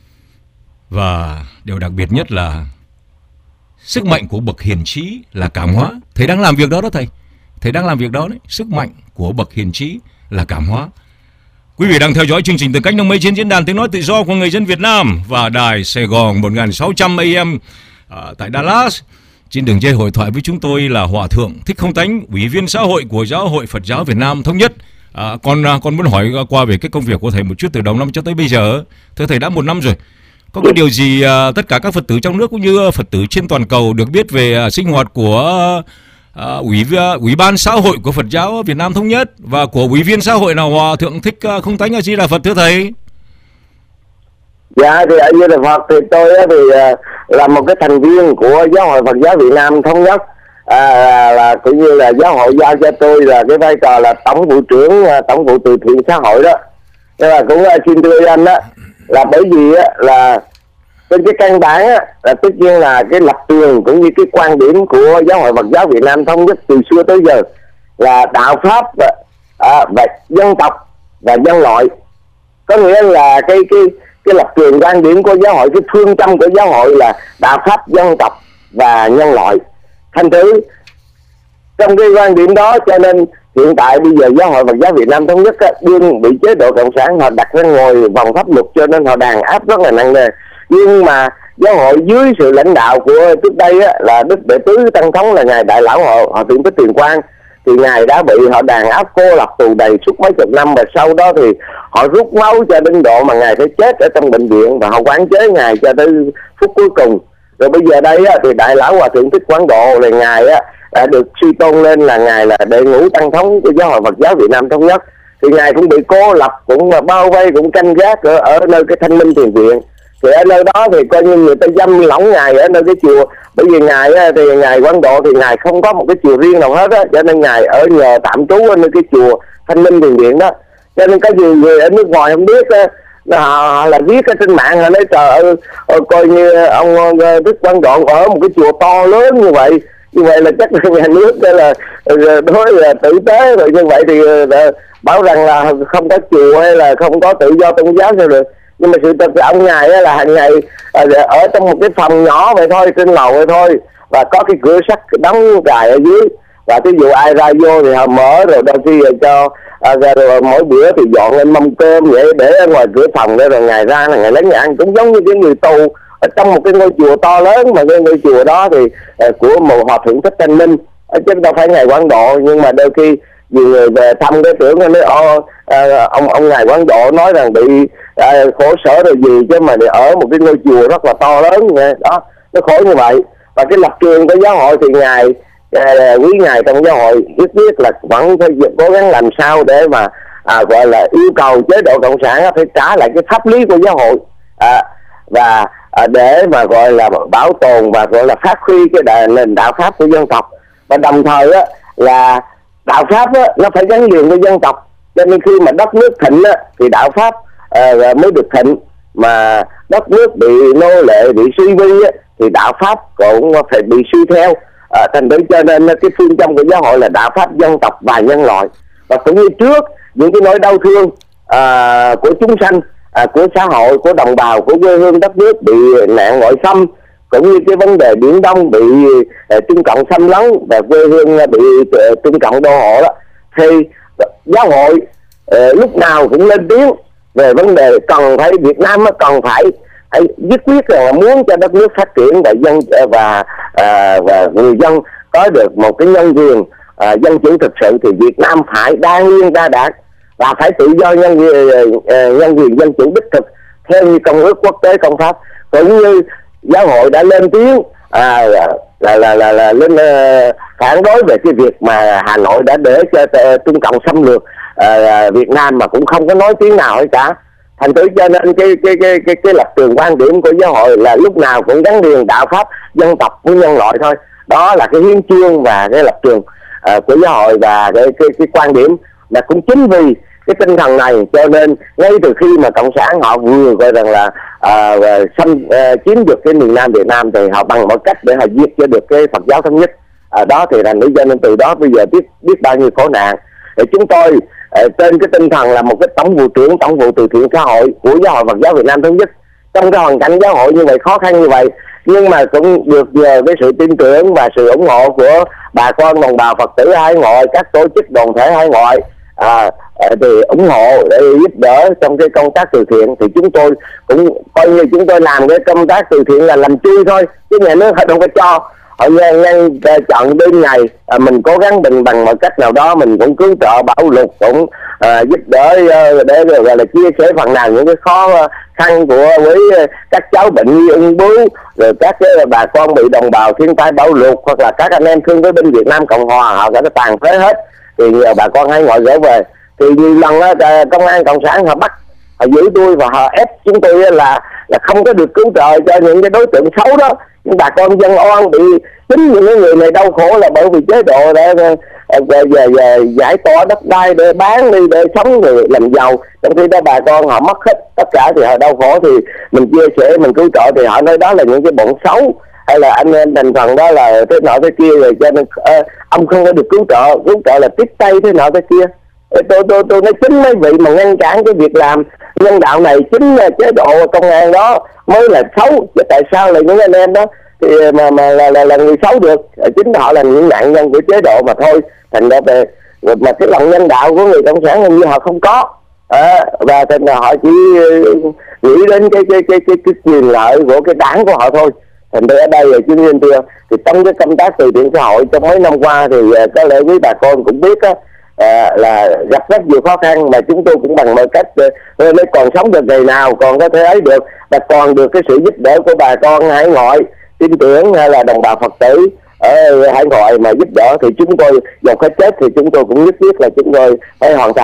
Và điều đặc biệt nhất là sức mạnh của bậc hiền trí là cảm hóa. Thầy đang làm việc đó đó thầy. Thầy đang làm việc đó đấy. Sức mạnh của bậc hiền trí là cảm hóa. Quý vị đang theo dõi chương trình Từ Cánh Đồng Mây trên diễn đàn Tiếng Nói Tự Do của Người Dân Việt Nam và đài Sài Gòn một nghìn sáu trăm A M à, tại Dallas. Trên đường dây hội thoại với chúng tôi là Hòa Thượng Thích Không Tánh, Ủy viên xã hội của Giáo hội Phật giáo Việt Nam Thống Nhất. À, con con muốn hỏi qua về cái công việc của thầy một chút từ đầu năm cho tới bây giờ. Thưa thầy, đã một năm rồi. Có cái điều gì à, tất cả các Phật tử trong nước cũng như Phật tử trên toàn cầu được biết về à, sinh hoạt của à, ủy ủy ban xã hội của Phật giáo Việt Nam Thống Nhất và của ủy viên xã hội nào Hòa Thượng Thích à, Không Tánh A Di Đà Phật thưa thầy? Dạ thì A Di Đà Phật, thì tôi thì uh, là một cái thành viên của Giáo hội Phật giáo Việt Nam Thống Nhất, à, là, là cũng như là giáo hội giao cho tôi là cái vai trò là tổng vụ trưởng uh, tổng vụ từ thiện xã hội đó. Nhưng mà cũng uh, xin thưa anh đó là bởi vì uh, là trên cái căn bản uh, là tất nhiên là cái lập trường cũng như cái quan điểm của Giáo hội Phật giáo Việt Nam Thống Nhất từ xưa tới giờ là đạo pháp và, uh, và dân tộc và nhân loại. Có nghĩa là cái cái cái lập trường quan điểm của giáo hội, cái phương châm của giáo hội là đạo pháp, dân tộc và nhân loại. Thành thử trong cái quan điểm đó cho nên hiện tại bây giờ Giáo hội Phật giáo Việt Nam Thống Nhất á, đương bị chế độ cộng sản họ đặt ra ngồi vòng pháp luật cho nên họ đàn áp rất là nặng nề. Nhưng mà giáo hội dưới sự lãnh đạo của trước đây á, là Đức Đệ Tứ Tăng Thống là ngài Đại Lão Họ họ Thượng Thích Tiền Quang, thì ngài đã bị họ đàn áp cô lập tù đầy suốt mấy chục năm, và sau đó thì họ rút máu cho đến độ mà ngài phải chết ở trong bệnh viện và họ quản chế ngài cho tới phút cuối cùng. Rồi bây giờ đây á, thì Đại Lão Hòa Thượng Thích Quảng Độ là ngài á, đã được suy tôn lên là ngài là đệ ngũ tăng thống của Giáo hội Phật giáo Việt Nam Thống Nhất, thì ngài cũng bị cô lập, cũng bao vây, cũng canh gác ở, ở nơi cái Thanh Minh Thiền Viện. Thì ở nơi đó thì coi như người ta giam lỏng ngài ở nơi cái chùa, bởi vì ngài thì ngài Quảng Độ thì ngài không có một cái chùa riêng nào hết á, cho nên ngài ở nhờ tạm trú ở nơi cái chùa Thanh Minh Thiền Viện đó. cho nên có nhiều người ở nước ngoài không biết á, họ là viết ở trên mạng, họ nói trời ơi, coi như ông Đức Quang Đoạn ở một cái chùa to lớn như vậy, như vậy là chắc là nhà nước đây là đối là tử tế rồi, như vậy thì bảo rằng là không có chùa hay là không có tự do tôn giáo sao được. Nhưng mà sự thật là ông ngài là hàng ngày ở trong một cái phòng nhỏ vậy thôi, trên lầu vậy thôi, và có cái cửa sắt đóng cài ở dưới, và ví dụ ai ra vô thì họ mở, rồi đôi khi cho à, rồi mỗi bữa thì dọn lên mâm cơm vậy để ở ngoài cửa phòng để rồi ngày ra là ngày lấy ngày ăn, cũng giống như cái người tù ở trong một cái ngôi chùa to lớn, mà cái ngôi chùa đó thì à, của một hòa thượng Thích Thanh Minh, chứ đâu phải ngài Quang Độ. Nhưng mà đôi khi nhiều người về thăm cái tưởng nói ô à, ông ông ngài Quang Độ nói rằng bị à, khổ sở rồi gì, chứ mà để ở một cái ngôi chùa rất là to lớn vậy đó, nó khổ như vậy. Và cái lập trường của giáo hội thì ngài à, quý ngài trong giáo hội biết biết là vẫn phải cố gắng làm sao để mà à, gọi là yêu cầu chế độ cộng sản phải trả lại cái pháp lý của giáo hội, à, và à, để mà gọi là bảo tồn và gọi là phát huy cái đà, nền đạo pháp của dân tộc. Và đồng thời á, là đạo pháp á, nó phải gắn liền với dân tộc, cho nên khi mà đất nước thịnh á, thì đạo pháp à, mới được thịnh, mà đất nước bị nô lệ, bị suy vi á, thì đạo pháp cũng phải bị suy theo. À, thành thử cho nên cái phương châm của giáo hội là đạo pháp dân tộc và nhân loại. Và cũng như trước những cái nỗi đau thương à, của chúng sanh, à, của xã hội, của đồng bào, của quê hương đất nước bị nạn ngoại xâm, cũng như cái vấn đề Biển Đông bị uh, Trung Cộng xâm lấn và quê hương uh, bị uh, Trung Cộng đô hộ đó, thì giáo hội uh, lúc nào cũng lên tiếng về vấn đề cần phải Việt Nam uh, cần phải phải dứt quyết là muốn cho đất nước phát triển và dân uh, và uh, và người dân có được một cái nhân quyền uh, dân chủ thực sự, thì Việt Nam phải đa nguyên đa đảng và phải tự do nhân quyền, uh, nhân quyền dân chủ đích thực theo như công ước quốc tế công pháp. Cũng như giáo hội đã lên tiếng à, là, là là là là lên uh, phản đối về cái việc mà Hà Nội đã để cho uh, Trung Cộng xâm lược uh, Việt Nam mà cũng không có nói tiếng nào hết cả. Thành thử cho nên cái cái cái cái cái lập trường quan điểm của giáo hội là lúc nào cũng gắn liền đạo pháp dân tộc với nhân loại thôi. Đó là cái hiến chương và cái lập trường uh, của giáo hội, và cái cái cái quan điểm là cũng chính vì cái tinh thần này cho nên ngay từ khi mà cộng sản họ vừa gọi rằng là à, xâm à, chiếm được cái miền Nam Việt Nam, thì họ bằng mọi cách để họ diệt cho được cái Phật giáo thống nhất. À, đó thì là lý do nên từ đó bây giờ biết biết bao nhiêu khổ nạn. Thì chúng tôi à, trên cái tinh thần là một cái tổng vụ trưởng tổng vụ từ thiện xã hội của giáo hội Phật giáo Việt Nam thống nhất, trong cái hoàn cảnh giáo hội như vậy, khó khăn như vậy, nhưng mà cũng được nhờ cái sự tin tưởng và sự ủng hộ của bà con đồng bào Phật tử hải ngoại, các tổ chức đoàn thể hải ngoại à, thì ủng hộ để giúp đỡ trong cái công tác từ thiện. Thì chúng tôi cũng coi như chúng tôi làm cái công tác từ thiện là làm chui thôi, chứ nhà nước họ đâu có cho. Họ nhân, nhân chọn đêm ngày à, mình cố gắng mình bằng mọi cách nào đó mình cũng cứu trợ bão lụt, cũng à, giúp đỡ để gọi là chia sẻ phần nào những cái khó khăn của với các cháu bệnh nhi ung bướu, rồi các cái bà con bị đồng bào thiên tai bão lụt, hoặc là các anh em thương với binh Việt Nam Cộng Hòa họ đã tàn phế hết, thì nhờ bà con hải ngoại gửi về. Thì nhiều lần đó, công an cộng sản họ bắt, họ giữ tôi và họ ép chúng tôi là là không có được cứu trợ cho những cái đối tượng xấu đó. Nhưng bà con dân oan bị chính những cái người này đau khổ là bởi vì chế độ để về, về, về giải tỏa đất đai để bán đi để sống người làm giàu, trong khi đó bà con họ mất hết tất cả thì họ đau khổ. Thì mình chia sẻ mình cứu trợ thì họ nói đó là những cái bọn xấu, hay là anh em thành phần đó là thế nọ thế kia, rồi cho nên uh, ông không có được cứu trợ, cứu trợ là tiếp tay thế nọ thế kia. Tôi tôi tôi nói chính mấy vị mà ngăn cản cái việc làm nhân đạo này, chính là chế độ công an đó mới là xấu. Chứ tại sao là những anh em đó thì mà mà là là, là người xấu được? Chính họ là những nạn nhân của chế độ mà thôi. Thành ra về mà cái lòng nhân đạo của người cộng sản hình như họ không có, à, và thành ra họ chỉ nghĩ đến cái cái cái cái, cái quyền lợi của cái đảng của họ thôi. Thành ra ở đây là chứng minh chưa, thì trong cái công tác từ thiện xã hội trong mấy năm qua thì có lẽ quý bà con cũng biết á, à, là gặp rất nhiều khó khăn, mà chúng tôi cũng bằng mọi cách mới còn sống được ngày nào, còn có thể ấy được, và còn được cái sự giúp đỡ của bà con hải ngoại tin tưởng hay là đồng bào Phật tử ở hải ngoại mà giúp đỡ, thì chúng tôi dòng cái chết thì chúng tôi cũng nhất thiết là chúng tôi phải hoàn thành.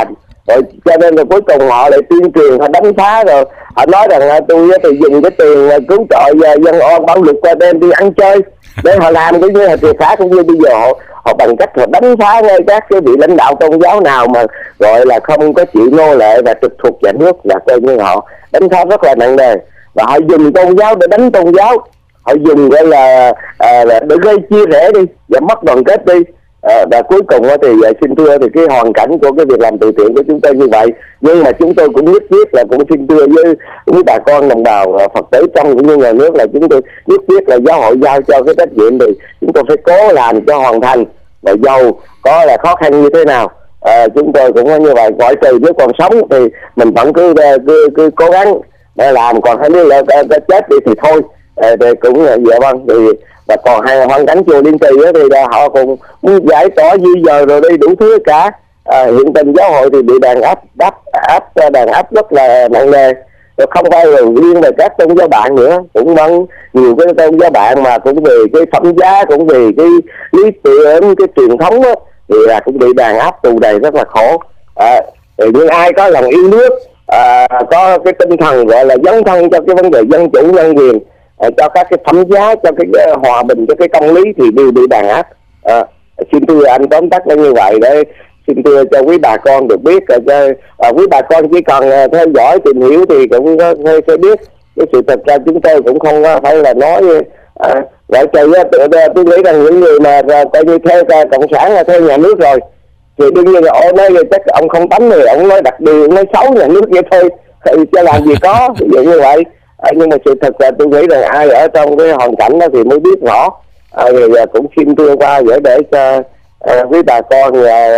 Rồi cho nên là cuối cùng họ lại tuyên truyền, họ đánh phá, rồi họ nói rằng là tôi thì dùng cái tiền cứu trợ dân oan bạo lực qua đem đi ăn chơi để họ làm cũng như là triệt phá, cũng như bây giờ họ, họ bằng cách họ đánh phá ngay các cái vị lãnh đạo tôn giáo nào mà gọi là không có chịu nô lệ và trực thuộc nhà nước, là coi như họ đánh phá rất là nặng nề. Và họ dùng tôn giáo để đánh tôn giáo, họ dùng gọi là, à, là để gây chia rẽ đi và mất đoàn kết đi. À, và cuối cùng thì xin thưa thì cái hoàn cảnh của cái việc làm từ thiện của chúng tôi như vậy, nhưng mà chúng tôi cũng nhất quyết là cũng xin thưa với với bà con đồng bào Phật tử trong cũng như nhà nước là chúng tôi nhất quyết là giáo hội giao cho cái trách nhiệm thì chúng tôi phải cố làm cho hoàn thành, và dầu có là khó khăn như thế nào à, chúng tôi cũng như vậy, ngoại trừ nếu còn sống thì mình vẫn cứ cứ, cứ cố gắng để làm, còn hay nếu là chết đi thì thôi. À, thì cũng là dạ vâng, thì và còn hai hoàn cảnh chùa Liên Kỳ thì họ cũng muốn giải tỏa di dời rồi đi đủ thứ cả. À, hiện tình giáo hội thì bị đàn áp đáp áp đàn áp rất là nặng nề, rồi không phải là riêng về các tôn giáo bạn nữa, cũng vẫn nhiều cái tôn giáo bạn mà cũng vì cái phẩm giá, cũng vì cái lý tưởng, cái truyền thống đó, thì là cũng bị đàn áp tù đầy rất là khổ. À, thì những ai có lòng yêu nước, à, có cái tinh thần gọi là dấn thân cho cái vấn đề dân chủ nhân quyền, à, cho các cái phẩm giá, cho cái, cái hòa bình, cho cái công lý thì đều bị đàn áp. À, xin thưa anh tóm tắt là như vậy để xin thưa cho quý bà con được biết, cho à, quý bà con chỉ cần à, theo dõi tìm hiểu thì cũng có sẽ biết cái sự thật ra. Chúng tôi cũng không phải là nói à, ngoại trừ tôi nghĩ rằng những người mà coi như theo cộng sản là theo nhà nước rồi thì đương nhiên là ông nói chắc ông không tánh rồi ông nói đặc biệt, ông nói xấu nhà nước vậy thôi, thì cho làm gì có ví dụ như vậy. À, nhưng mà sự thật là tôi nghĩ rằng ai ở trong cái hoàn cảnh đó thì mới biết rõ. À, rồi, rồi cũng xin đưa qua để để cho à, quý bà con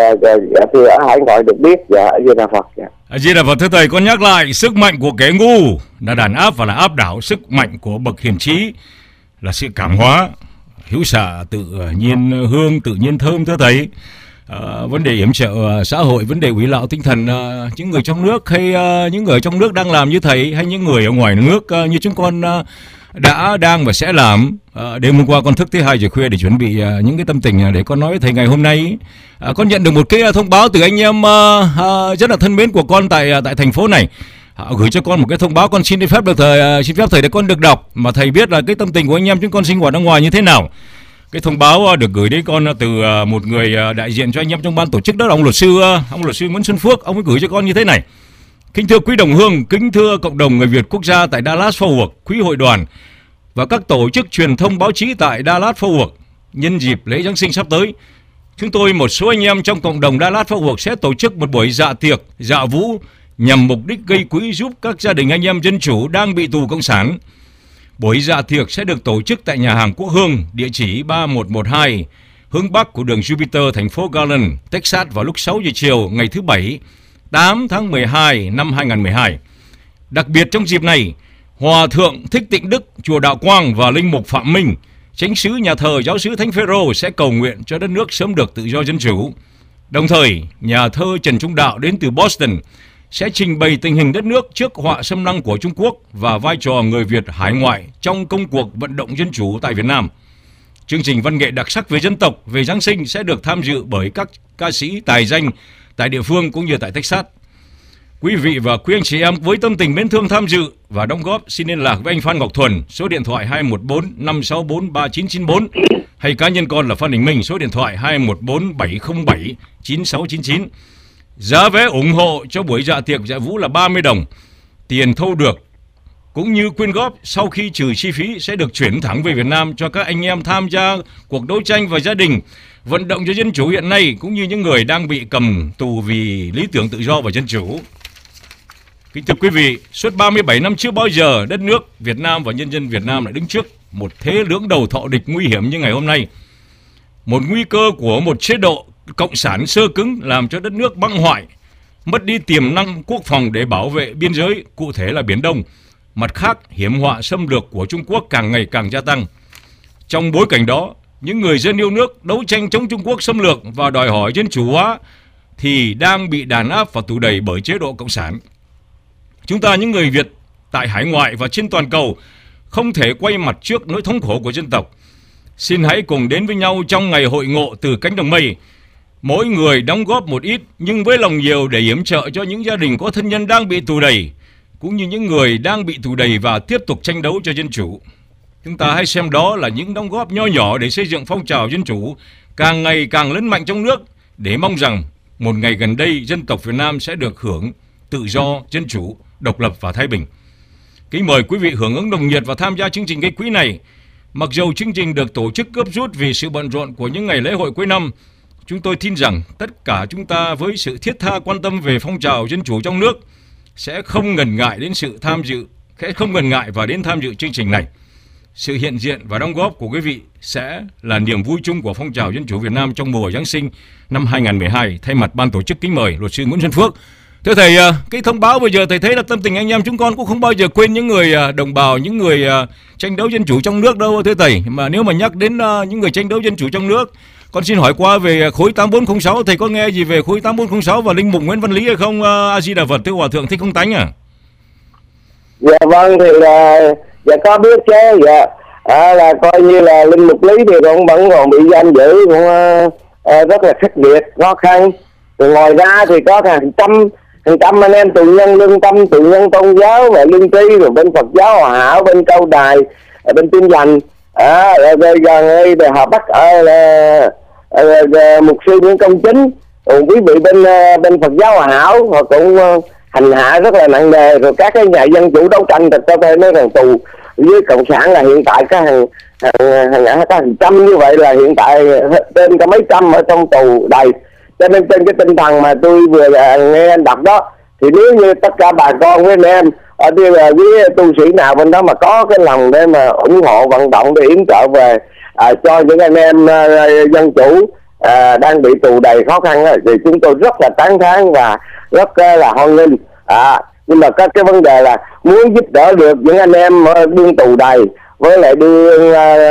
thì ở hải ngoại được biết. Dạ, A Di Đà Phật. Dạ. A Di Đà Phật. Thưa thầy, con nhắc lại, sức mạnh của kẻ ngu là đàn áp và là áp đảo, sức mạnh của bậc hiền trí là sự cảm hóa, hữu xạ tự nhiên hương, tự nhiên thơm. Thưa thầy, à, vấn đề yểm trợ xã hội, vấn đề ủy lạo tinh thần, à, những người trong nước hay à, những người trong nước đang làm như thầy, hay những người ở ngoài nước à, như chúng con à, đã đang và sẽ làm. À, đêm hôm qua con thức tới hai giờ khuya để chuẩn bị à, những cái tâm tình để con nói với thầy ngày hôm nay. À, con nhận được một cái thông báo từ anh em à, à, rất là thân mến của con tại à, tại thành phố này. À, gửi cho con một cái thông báo, con xin phép được thầy, à, xin phép thầy để con được đọc mà thầy biết là cái tâm tình của anh em chúng con sinh hoạt ở ngoài như thế nào. Cái thông báo được gửi đến con từ một người đại diện cho anh em trong ban tổ chức, đó là ông luật sư ông luật sư Nguyễn Xuân Phước. Ông ấy gửi cho con như thế này: kính thưa quý đồng hương, kính thưa cộng đồng người Việt quốc gia tại Dallas Fort Worth, quý hội đoàn và các tổ chức truyền thông báo chí tại Dallas Fort Worth. Nhân dịp lễ Giáng sinh sắp tới, chúng tôi một số anh em trong cộng đồng Dallas Fort Worth sẽ tổ chức một buổi dạ tiệc, dạ vũ nhằm mục đích gây quỹ giúp các gia đình anh em dân chủ đang bị tù cộng sản. Buổi dạ tiệc sẽ được tổ chức tại nhà hàng Quốc Hương, địa chỉ ba một một hai hướng Bắc của đường Jupiter, thành phố Garland, Texas vào lúc sáu giờ chiều ngày thứ Bảy, tám tháng mười hai năm hai nghìn không trăm mười hai. Đặc biệt trong dịp này, Hòa Thượng Thích Tịnh Đức, Chùa Đạo Quang và Linh Mục Phạm Minh, Chánh sứ nhà thờ Giáo sứ Thánh Phêrô sẽ cầu nguyện cho đất nước sớm được tự do dân chủ. Đồng thời, nhà thơ Trần Trung Đạo đến từ Boston sẽ trình bày tình hình đất nước trước họa xâm lăng của Trung Quốc và vai trò người Việt hải ngoại trong công cuộc vận động dân chủ tại Việt Nam. Chương trình văn nghệ đặc sắc về dân tộc, về Giáng sinh sẽ được tham dự bởi các ca sĩ tài danh tại địa phương cũng như tại Texas. Quý vị và quý anh chị em với tâm tình mến thương tham dự và đóng góp xin liên lạc với anh Phan Ngọc Thuần, số điện thoại hai một bốn năm sáu bốn ba chín chín bốn, hay cá nhân con là Phan Đình Minh, số điện thoại hai một bốn bảy không bảy chín sáu chín chín. Giá vé ủng hộ cho buổi dạ tiệc dạ vũ là ba mươi đồng. Tiền thu được cũng như quyên góp sau khi trừ chi phí sẽ được chuyển thẳng về Việt Nam cho các anh em tham gia cuộc đấu tranh và gia đình vận động cho dân chủ hiện nay, cũng như những người đang bị cầm tù vì lý tưởng tự do và dân chủ. Kính thưa quý vị, suốt ba mươi bảy năm chưa bao giờ đất nước Việt Nam và nhân dân Việt Nam lại đứng trước một thế lưỡng đầu thọ địch nguy hiểm như ngày hôm nay. Một nguy cơ của một chế độ cộng sản sơ cứng làm cho đất nước băng hoại, mất đi tiềm năng quốc phòng để bảo vệ biên giới, cụ thể là Biển Đông. Mặt khác, hiểm họa xâm lược của Trung Quốc càng ngày càng gia tăng. Trong bối cảnh đó, những người dân yêu nước đấu tranh chống Trung Quốc xâm lược và đòi hỏi dân chủ hóa thì đang bị đàn áp và tù đày bởi chế độ cộng sản. Chúng ta, những người Việt tại hải ngoại và trên toàn cầu, không thể quay mặt trước nỗi thống khổ của dân tộc. Xin hãy cùng đến với nhau trong ngày hội ngộ từ cánh đồng mây, Mỗi người đóng góp một ít nhưng với lòng nhiều để yểm trợ cho những gia đình có thân nhân đang bị tù đày, cũng như những người đang bị tù đày và tiếp tục tranh đấu cho dân chủ. Chúng ta hãy xem đó là những đóng góp nho nhỏ để xây dựng phong trào dân chủ càng ngày càng lớn mạnh trong nước, để mong rằng một ngày gần đây dân tộc Việt Nam sẽ được hưởng tự do, dân chủ, độc lập và thái bình. Kính mời quý vị hưởng ứng nồng nhiệt và tham gia chương trình gây quỹ này. Mặc dù chương trình được tổ chức gấp rút vì sự bận rộn của những ngày lễ hội cuối năm, chúng tôi tin rằng tất cả chúng ta với sự thiết tha quan tâm về phong trào dân chủ trong nước sẽ không ngần ngại đến sự tham dự, sẽ không ngần ngại và đến tham dự chương trình này. Sự hiện diện và đóng góp của quý vị sẽ là niềm vui chung của phong trào dân chủ Việt Nam trong mùa Giáng sinh năm hai không một hai. Thay mặt ban tổ chức kính mời luật sư Nguyễn Xuân Phước. Thưa thầy, cái thông báo bây giờ thầy thấy là tâm tình anh em chúng con cũng không bao giờ quên những người đồng bào, những người tranh đấu dân chủ trong nước đâu thưa thầy. Mà nếu mà nhắc đến những người tranh đấu dân chủ trong nước, con xin hỏi qua về khối tám bốn không sáu, thầy có nghe gì về khối tám bốn không sáu và linh mục Nguyễn Văn Lý hay không? A Di Đà Phật, thưa Hòa thượng Thích Không Tánh à? Dạ vâng, thì là dạ có biết chứ, dạ à, là coi như là linh mục Lý thì cũng vẫn còn bị giam giữ, cũng uh, uh, rất là khắc nghiệt, khó khăn. Rồi ngoài ra thì có hàng trăm hàng trăm anh em tù nhân lương tâm, tù nhân tôn giáo và lương tri, rồi bên Phật giáo Hòa Hảo, bên Câu Đài, bên Tin Lành, à, rồi gần đây thì họ bắt ở uh, uh, mục sư Nguyễn Công Chính, rồi quý vị bên uh, bên Phật giáo Hòa Hảo họ cũng uh, hành hạ rất là nặng nề. Rồi các cái nhà dân chủ đấu tranh thật có thể nói rằng tù với cộng sản là hiện tại có hàng hàng hàng, hàng, hàng trăm như vậy, là hiện tại trên cả mấy trăm ở trong tù đầy. Cho nên trên cái tinh thần mà tôi vừa nghe anh đọc đó, thì nếu như tất cả bà con với anh em ở đây là với tu sĩ nào bên đó mà có cái lòng để mà ủng hộ vận động để yểm trợ về à, cho những anh em à, dân chủ à, đang bị tù đầy khó khăn đó, thì chúng tôi rất là tán thán và rất uh, là hoan nghênh. À, nhưng mà có cái vấn đề là muốn giúp đỡ được những anh em đương tù đầy với lại đương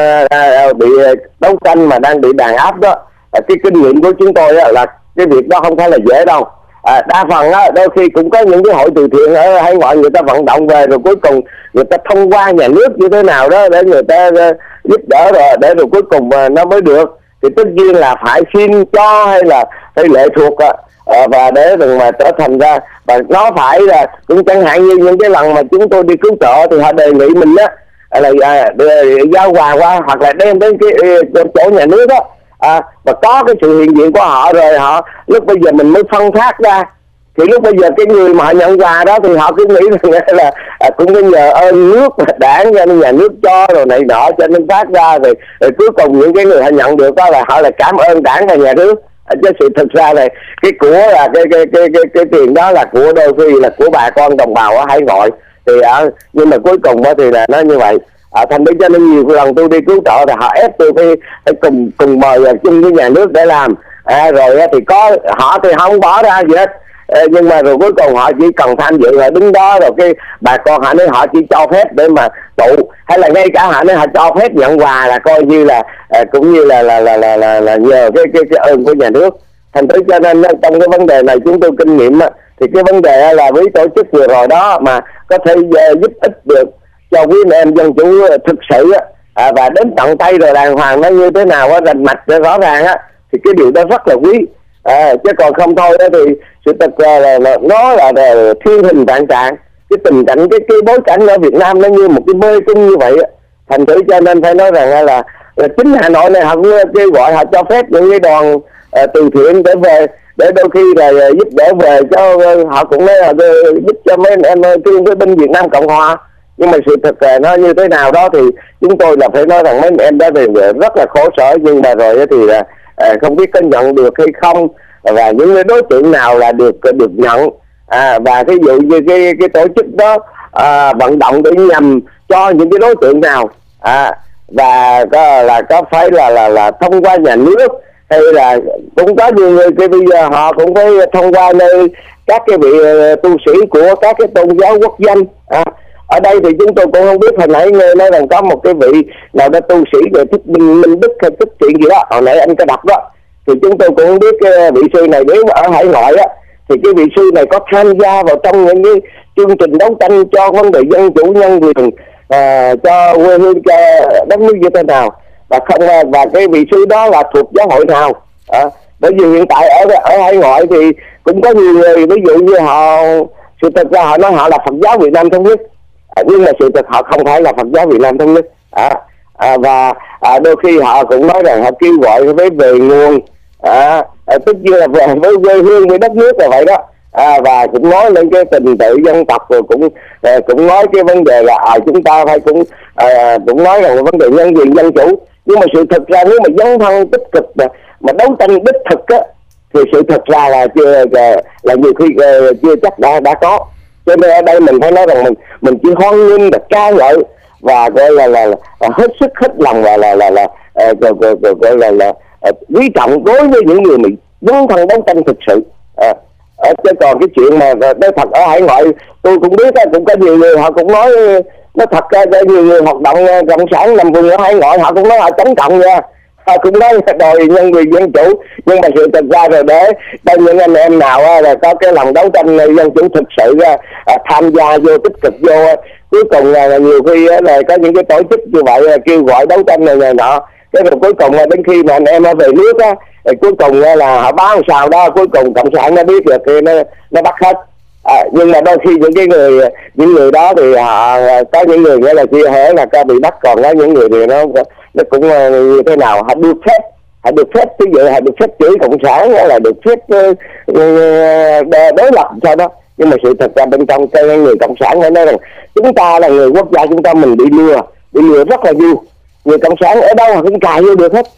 uh, uh, bị đấu tranh mà đang bị đàn áp đó, uh, cái kinh nghiệm của chúng tôi uh, là cái việc đó không phải là dễ đâu. À, đa phần á, đôi khi cũng có những cái hội từ thiện ở hải ngoại người ta vận động về, rồi cuối cùng người ta thông qua nhà nước như thế nào đó để người ta uh, giúp đỡ, rồi để rồi cuối cùng uh, nó mới được. Thì tất nhiên là phải xin cho hay là phải lệ thuộc uh, À, và để đừng mà trở thành ra, và nó phải là cũng chẳng hạn như những cái lần mà chúng tôi đi cứu trợ thì họ đề nghị mình á là à, giao quà qua hoặc là đem đến cái chỗ nhà nước đó, à, và có cái sự hiện diện của họ, rồi họ lúc bây giờ mình mới phân phát ra. Thì lúc bây giờ cái người mà họ nhận quà đó thì họ cứ nghĩ rằng là à, cũng có nhờ ơn nước và đảng cho nên nhà nước cho rồi này nọ cho nên phát ra, rồi, rồi cuối cùng những cái người họ nhận được đó là họ là cảm ơn đảng và nhà nước. Chứ sự thực ra là cái của là cái cái cái cái, cái tiền đó là của đôi khi là của bà con đồng bào ở hải ngoại, thì à, nhưng mà cuối cùng đó thì là nó như vậy. À, thành ra cho nên nhiều lần tôi đi cứu trợ thì họ ép tôi phải, phải cùng cùng mời chung với nhà nước để làm, à, rồi thì có họ thì không bỏ ra gì hết. À, nhưng mà rồi cuối cùng họ chỉ cần tham dự, họ đứng đó, rồi cái bà con họ nói họ chỉ cho phép để mà tụ, hay là ngay cả họ nói họ cho phép nhận quà là coi như là à, cũng như là là là là là, là nhờ cái, cái cái ơn của nhà nước. Thành thử cho nên trong cái vấn đề này chúng tôi kinh nghiệm á, thì cái vấn đề là với tổ chức vừa rồi đó mà có thể uh, giúp ích được cho quý anh em dân chủ thực sự á, à, và đến tận tay rồi đàng hoàng nó như thế nào á, rành mạch rõ ràng á, thì cái điều đó rất là quý. À, chứ còn không thôi đó thì sự thật là, là, là nó là, là thiên hình vạn trạng. Cái tình cảnh, cái cái bối cảnh ở Việt Nam nó như một cái mê cung như vậy á. Thành thử cho nên phải nói rằng là, là, là chính Hà Nội này họ kêu gọi, họ cho phép những cái đoàn uh, từ thiện để về, để đôi khi là uh, giúp đỡ về cho uh, họ cũng nói là uh, giúp cho mấy em thương với binh Việt Nam Cộng Hòa. Nhưng mà sự thật là nó như thế nào đó thì chúng tôi là phải nói rằng mấy em đó thì rất là khổ sở, nhưng mà rồi thì là uh, không biết có nhận được hay không, và những cái đối tượng nào là được được nhận, à, và ví dụ như cái cái tổ chức đó à, vận động để nhằm cho những cái đối tượng nào, à, và có là có phải là là là thông qua nhà nước, hay là cũng có nhiều người cái bây giờ họ cũng phải thông qua nơi các cái vị uh, tu sĩ của các cái tôn giáo quốc danh. À, ở đây thì chúng tôi cũng không biết, hồi nãy nghe nói rằng có một cái vị nào đó tu sĩ về thích Minh, Minh Đức hay thích chuyện gì đó, hồi nãy anh có đọc đó, thì chúng tôi cũng không biết cái vị sư này nếu ở hải ngoại á, thì cái vị sư này có tham gia vào trong những cái chương trình đấu tranh cho vấn đề dân chủ nhân quyền, à, cho quê hương, cho đất nước như thế nào, và không và cái vị sư đó là thuộc giáo hội nào, à, Bởi vì hiện tại ở ở hải ngoại thì cũng có nhiều người, ví dụ như họ sự thật ra họ nói họ là Phật giáo Việt Nam thống nhất, à, nhưng mà sự thật họ không phải là Phật giáo Việt Nam thống nhất. À, à, và à, đôi khi họ cũng nói rằng họ kêu gọi với về nguồn, à, à, tức như là về với quê hương, với đất nước là vậy đó. À, và cũng nói lên cái tình tự dân tộc, rồi cũng à, cũng nói cái vấn đề là à, chúng ta phải cũng à, cũng nói rằng vấn đề nhân quyền dân chủ. Nhưng mà sự thật ra nếu mà dấn thân tích cực mà, mà đấu tranh đích thực á, thì sự thật ra là chưa là, là nhiều khi uh, chưa chắc đã đã có. Cho nên ở đây mình phải nói rằng mình mình chỉ hoan nghênh và ca ngợi và gọi là là, là, là hết sức hết lòng và là là là uh, gọi, gọi, gọi, gọi là là uh, quý trọng đối với những người mình dấn thân đấu tranh thực sự. Uh, uh, chứ còn cái chuyện mà nói thật ở hải ngoại tôi cũng biết uh, cũng có nhiều người họ cũng nói nó thật ra uh, nhiều người hoạt động uh, cộng sản nằm vùng ở hải ngoại họ cũng nói họ chống cộng nha. À, cũng nói đòi nhân quyền dân chủ, nhưng mà sự thật ra rồi để đây những anh em nào á, là có cái lòng đấu tranh dân chủ thực sự á, à, tham gia vô tích cực vô á, cuối cùng là nhiều khi á, là có những cái tổ chức như vậy à, kêu gọi đấu tranh này, này nọ, cái rồi cuối cùng là đến khi mà anh em ở về nước á, thì cuối cùng là họ báo sao đó, cuối cùng cộng sản nó biết được thì nó nó bắt hết. À, nhưng mà đôi khi những cái người những người đó thì họ có những người nghĩa là chia hở là có bị bắt, còn có những người thì nó nó cũng như thế nào họ được phép họ được phép ví dụ họ được phép chửi cộng sản là được phép uh, đối lập sao đó. Nhưng mà sự thật ra bên trong cái người cộng sản phải nói rằng chúng ta là người quốc gia, chúng ta mình bị lừa bị lừa rất là nhiều. Người cộng sản ở đâu họ cũng cài vô được hết,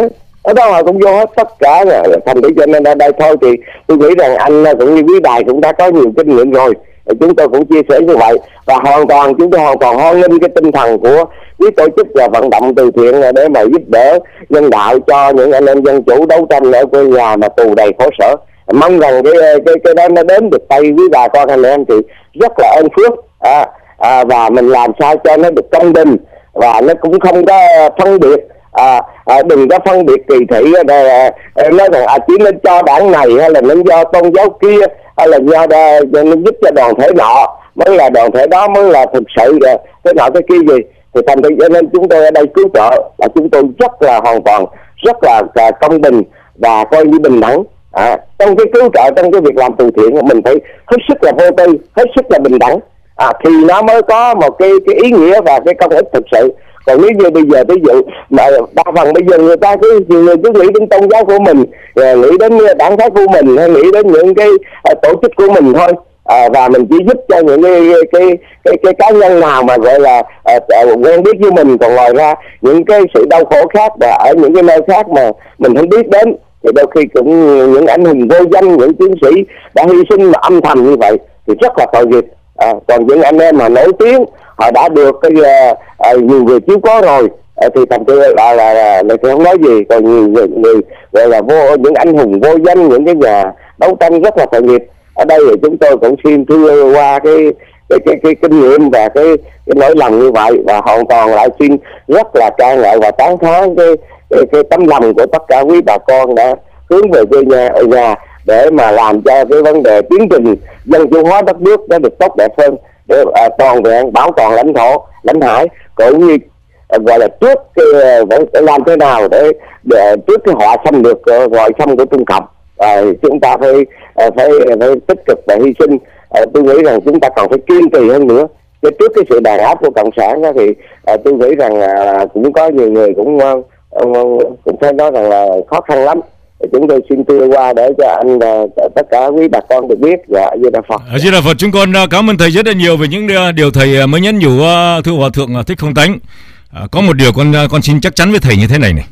ở đâu họ cũng vô hết tất cả. Thành thử cho nên ở đây thôi thì tôi nghĩ rằng anh cũng như quý đài cũng đã có nhiều kinh nghiệm rồi, chúng tôi cũng chia sẻ như vậy, và hoàn toàn chúng tôi hoàn toàn hoan nghênh cái tinh thần của cái tổ chức và vận động từ thiện để mà giúp đỡ nhân đạo cho những anh em dân chủ đấu tranh ở quê nhà mà tù đầy khổ sở. Mong rằng cái cái cái đó nó đến được tay quý bà con anh em thì rất là ơn phước, à, à, và mình làm sao cho nó được công bình và nó cũng không có phân biệt. À, à, đừng có phân biệt kỳ thị để, à, nói rằng à, chỉ nên cho đảng này hay là nên do tôn giáo kia hay là do đa, nên giúp cho đoàn thể nọ mới là đoàn thể đó mới là thực sự cái nọ cái kia gì. Thì thành cho nên chúng tôi ở đây cứu trợ là chúng tôi rất là hoàn toàn rất là, là công bình và coi như bình đẳng. À, trong cái cứu trợ, trong cái việc làm từ thiện mình phải hết sức là vô tư, hết sức là bình đẳng, à, thì nó mới có một cái cái ý nghĩa và cái công ích thực sự. Còn nếu như bây giờ ví dụ mà đa phần bây giờ người ta cứ người cứ nghĩ đến tôn giáo của mình, nghĩ đến đảng phái của mình hay nghĩ đến những cái uh, tổ chức của mình thôi, à, và mình chỉ giúp cho những cái cái cái, cái cá nhân nào mà gọi là uh, uh, quen biết với mình, còn ngoài ra những cái sự đau khổ khác và ở những cái nơi khác mà mình không biết đến thì đôi khi cũng những anh hùng vô danh, những chiến sĩ đã hy sinh mà âm thầm như vậy thì rất là tội nghiệp. À, còn những anh em mà nổi tiếng họ đã được cái uh, uh, nhiều người chiếu cố rồi uh, thì thành tựu là là, là, là, là không nói gì. Còn nhiều người, người gọi là vô những anh hùng vô danh, những cái nhà đấu tranh rất là tội nghiệp. Ở đây thì chúng tôi cũng xin thưa qua cái cái cái, cái kinh nghiệm và cái, cái nỗi lòng như vậy, và hoàn toàn lại xin rất là ca ngợi và tán thán cái, cái cái tấm lòng của tất cả quý bà con đã hướng về quê nhà ở nhà để mà làm cho cái vấn đề tiến trình dân chủ hóa đất nước nó được tốt đẹp hơn, để à, toàn vẹn bảo toàn lãnh thổ lãnh hải, cũng như à, gọi là trước cái, để làm thế nào để, để trước cái họa xâm lược uh, gọi xâm của Trung Cộng, à, chúng ta phải, à, phải phải tích cực và hy sinh. À, tôi nghĩ rằng chúng ta còn phải kiên trì hơn nữa. Chứ trước cái sự đàn áp của cộng sản đó thì à, tôi nghĩ rằng à, cũng có nhiều người cũng uh, cũng phải nói rằng là khó khăn lắm. Chúng tôi xin đưa qua để cho anh uh, tất cả quý bà con được biết. Dạ, A Di Đà Phật. A Di Đà Phật. Chúng con uh, cảm ơn thầy rất là nhiều về những uh, điều thầy uh, mới nhắn nhủ uh, thưa Hòa thượng uh, Thích Không Tánh. Uh, có một điều con uh, con xin chắc chắn với thầy như thế này này.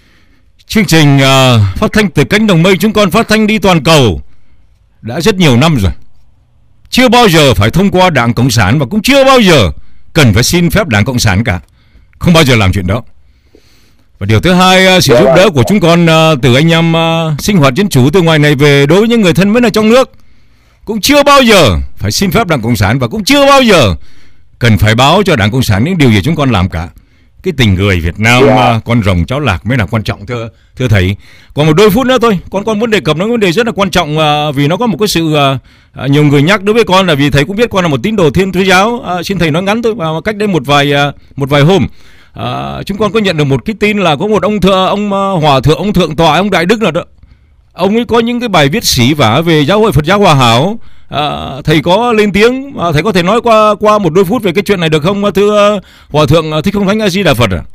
Chương trình uh, phát thanh từ cánh đồng mây chúng con phát thanh đi toàn cầu đã rất nhiều năm rồi. Chưa bao giờ phải thông qua Đảng Cộng sản và cũng chưa bao giờ cần phải xin phép Đảng Cộng sản cả. Không bao giờ làm chuyện đó. Và điều thứ hai, sự giúp đỡ của chúng con từ anh em sinh hoạt dân chủ từ ngoài này về đối với những người thân mến ở trong nước cũng chưa bao giờ phải xin phép Đảng Cộng sản và cũng chưa bao giờ cần phải báo cho Đảng Cộng sản những điều gì chúng con làm cả. Cái tình người Việt Nam, yeah. con rồng cháu lạc mới là quan trọng thưa thưa thầy. Còn một đôi phút nữa thôi, con con muốn đề cập đến vấn đề rất là quan trọng, uh, vì nó có một cái sự uh, nhiều người nhắc đối với con là vì thầy cũng biết con là một tín đồ Thiên Chúa giáo. Uh, xin thầy nói ngắn thôi, và cách đây một vài uh, một vài hôm uh, chúng con có nhận được một cái tin là có một ông thượng ông uh, hòa thượng ông thượng tọa ông đại đức nào đó, ông ấy có những cái bài viết sỉ vả về giáo hội Phật giáo Hòa Hảo. À, thầy có lên tiếng, à, thầy có thể nói qua qua một đôi phút về cái chuyện này được không, thưa Hòa thượng Thích Không Thánh A Di Đà Phật ạ? À?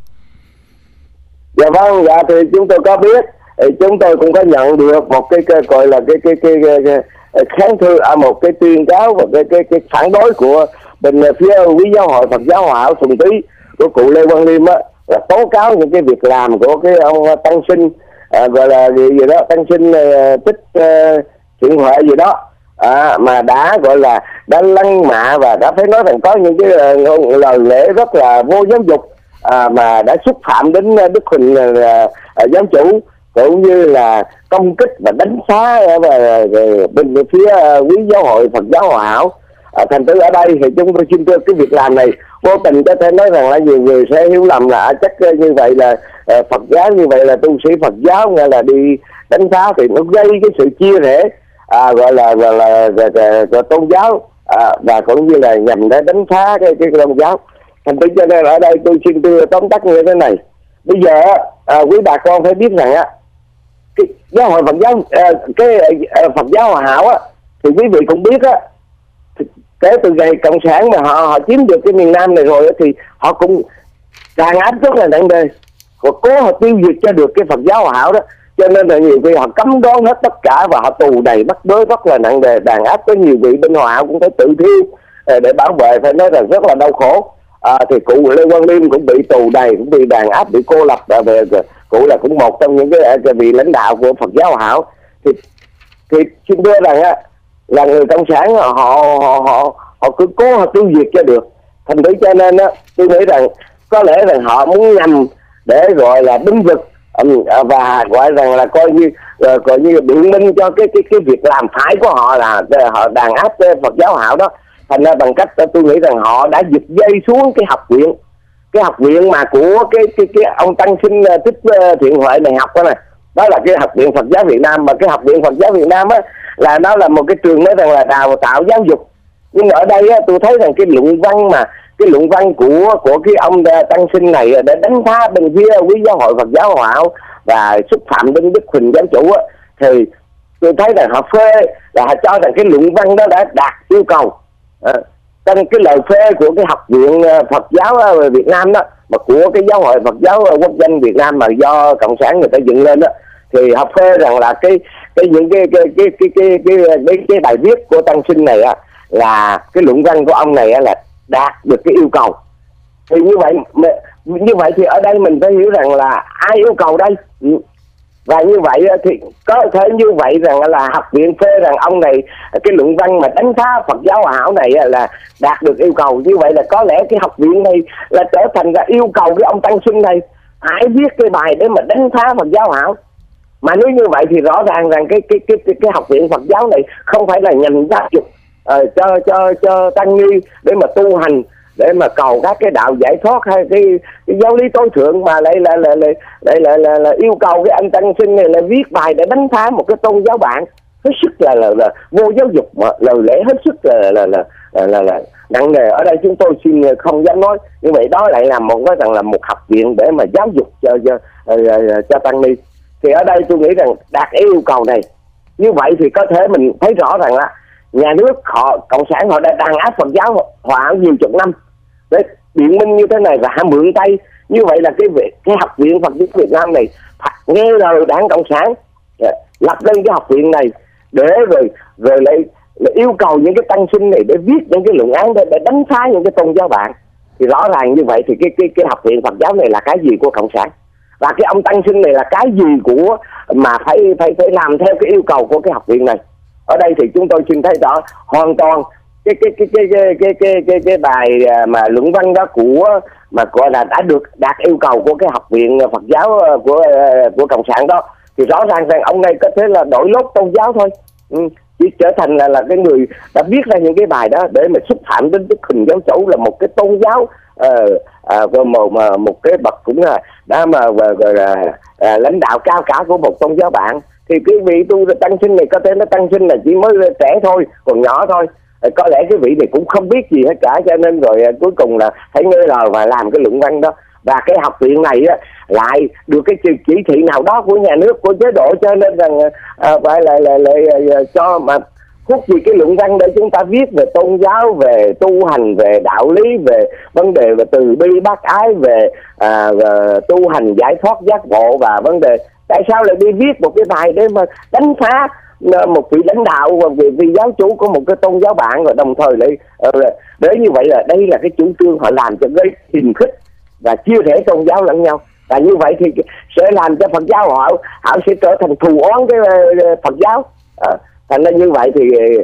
Dạ vâng, dạ thì chúng tôi có biết, chúng tôi cũng có nhận được một cái, cái gọi là cái cái cái, cái, cái kháng thư, à, một cái tuyên cáo và cái cái cái phản đối của bên phía Quý Giáo hội Phật giáo Hòa Hảo Thuần Túy của cụ Lê Quang Liêm á, là tố cáo những cái việc làm của cái ông Tăng Sinh, à, gọi là gì, gì đó Tăng Sinh uh, tích uh, thiện huệ gì đó, à, mà đã gọi là đã lăng mạ và đã phải nói rằng có những cái uh, lời lẽ rất là vô giáo dục, à, mà đã xúc phạm đến Đức Huỳnh uh, uh, giáo chủ, cũng như là công kích và đánh phá và uh, bên phía uh, Quý Giáo hội Phật giáo Hòa Hảo. À, thành tựu ở đây thì chúng tôi xin thưa cái việc làm này vô tình có thể nói rằng là nhiều người sẽ hiểu lầm là chắc như vậy là uh, Phật giáo như vậy là tu sĩ Phật giáo nghe là đi đánh phá, thì nó gây cái sự chia rẽ, à, gọi là gọi là, là, là, là tôn giáo, à, và cũng như là nhằm để đánh phá cái cái tôn giáo. Thành tựu cho nên ở đây tôi xin đưa tóm tắt như thế này. Bây giờ à, quý bà con phải biết rằng á, cái giáo hội Phật giáo à, cái à, Phật giáo Hòa Hảo á, thì quý vị cũng biết á, kể từ ngày cộng sản mà họ họ chiếm được cái miền Nam này rồi thì họ cũng đàn áp rất là nặng nề, họ cố họ tiêu diệt cho được cái Phật giáo Hòa Hảo đó, cho nên là nhiều khi họ cấm đoán hết tất cả và họ tù đầy bắt bớ rất là nặng nề, đàn áp có nhiều vị bên Hòa Hảo cũng phải tự thiêu để bảo vệ, phải nói rằng rất là đau khổ. À, thì cụ Lê Quang Liêm cũng bị tù đầy, cũng bị đàn áp, bị cô lập, và về cụ là cũng một trong những cái, cái vị lãnh đạo của Phật giáo Hòa Hảo. Thì thì xin thưa rằng á, là người cộng sản họ họ họ họ cứ cố họ tiêu diệt cho được. Thành thử cho nên á, tôi nghĩ rằng có lẽ rằng họ muốn nhằm để gọi là binh vực, um, và gọi rằng là coi như uh, coi như biện minh cho cái cái cái việc làm phải của họ là họ đàn áp cái Phật giáo Hòa Hảo đó. Thành ra bằng cách tôi nghĩ rằng họ đã giật dây xuống cái học viện, cái học viện mà của cái cái cái ông Tăng Sinh Tích Thiện Huệ này học đó này, đó là cái học viện Phật giáo Việt Nam. Mà cái học viện Phật giáo Việt Nam á là nó là một cái trường nói rằng là đào tạo giáo dục. Nhưng ở đây á, tôi thấy rằng cái luận văn mà cái luận văn của của cái ông Tăng Sinh này để đánh phá bên phía Quý Giáo hội Phật giáo Hòa Hảo và xúc phạm đến Đức Huỳnh giáo chủ á, thì tôi thấy rằng họ phê là họ cho rằng cái luận văn đó đã đạt yêu cầu. À, trong cái lời phê của cái học viện Phật giáo Việt Nam đó, mà của cái Giáo hội Phật giáo Quốc dân Việt Nam mà do cộng sản người ta dựng lên đó, thì họ phê rằng là cái cái những cái cái cái cái cái cái, cái, cái bài viết của Tăng Sinh này á, là cái luận văn của ông này á, là đạt được cái yêu cầu. Thì như vậy như vậy thì ở đây mình phải hiểu rằng là ai yêu cầu đây, và như vậy thì có thể như vậy rằng là học viện phê rằng ông này cái luận văn mà đánh phá Phật giáo Hòa Hảo này là đạt được yêu cầu. Như vậy là có lẽ cái học viện này là trở thành ra yêu cầu cái ông Tăng Sinh này hãy viết cái bài để mà đánh phá Phật giáo Hòa Hảo. Mà nếu như vậy thì rõ ràng rằng cái cái cái cái, cái học viện Phật giáo này không phải là nhằm giáo dục uh, cho cho cho tăng ni để mà tu hành, để mà cầu các cái đạo giải thoát hay cái, cái giáo lý tối thượng, mà lại là là là, là, là, là, là yêu cầu cái anh Tăng Sinh này là viết bài để đánh phá một cái tôn giáo bạn, hết sức là là, là vô giáo dục, mà lời lẽ hết sức là là là là, là, là nặng nề. Ở đây chúng tôi xin không dám nói như vậy, đó lại là một cái rằng là một học viện để mà giáo dục cho cho, cho tăng ni. Thì ở đây tôi nghĩ rằng đạt yêu cầu này, như vậy thì có thể mình thấy rõ rằng là nhà nước họ cộng sản họ đã đàn áp Phật giáo Hòa Hảo nhiều chục năm để biện minh như thế này và họ mượn tay. Như vậy là cái việc cái học viện Phật giáo Việt Nam này nghe lời đảng cộng sản lập lên cái học viện này để rồi rồi lại, lại yêu cầu những cái tăng sinh này để viết những cái luận án để, để đánh phá những cái tôn giáo bạn. Thì rõ ràng như vậy thì cái cái cái học viện Phật giáo này là cái gì của cộng sản, và cái ông tăng sinh này là cái gì của mà phải phải phải làm theo cái yêu cầu của cái học viện này. Ở đây thì chúng tôi xin thấy rõ hoàn toàn cái cái cái cái cái cái cái cái, cái bài mà luận văn đó của mà gọi là đã được đạt yêu cầu của cái học viện Phật giáo của của cộng sản đó, thì rõ ràng rằng ông này có thể là đổi lốt tôn giáo thôi, ừ, chỉ trở thành là là cái người đã viết ra những cái bài đó để mà xúc phạm đến Đức Huỳnh giáo chủ là một cái tôn giáo uh, uh, một mà một cái bậc cũng là đã mà gọi là uh, lãnh đạo cao cả của một tôn giáo bạn. Thì cái vị tu tăng sinh này có thể nó tăng sinh là chỉ mới trẻ thôi, còn nhỏ thôi, có lẽ cái vị này cũng không biết gì hết cả, cho nên rồi cuối cùng là hãy nghe lời và làm cái luận văn đó. và cái học viện này á, lại được cái chỉ, chỉ thị nào đó của nhà nước, của chế độ, cho nên rằng à, phải lại lại lại cho mà hút gì cái luận văn để chúng ta viết về tôn giáo, về tu hành, về đạo lý, về vấn đề về từ bi bác ái, về à, tu hành giải thoát giác ngộ, và vấn đề tại sao lại đi viết một cái bài để mà đánh phá một vị lãnh đạo và vị, vị giáo chủ của một cái tôn giáo bạn, và đồng thời lại để như vậy là đây là cái chủ trương họ làm cho gây hiềm khích và chia rẽ tôn giáo lẫn nhau, và như vậy thì sẽ làm cho Phật giáo họ họ sẽ trở thành thù oán cái Phật giáo. À, thành ra như vậy thì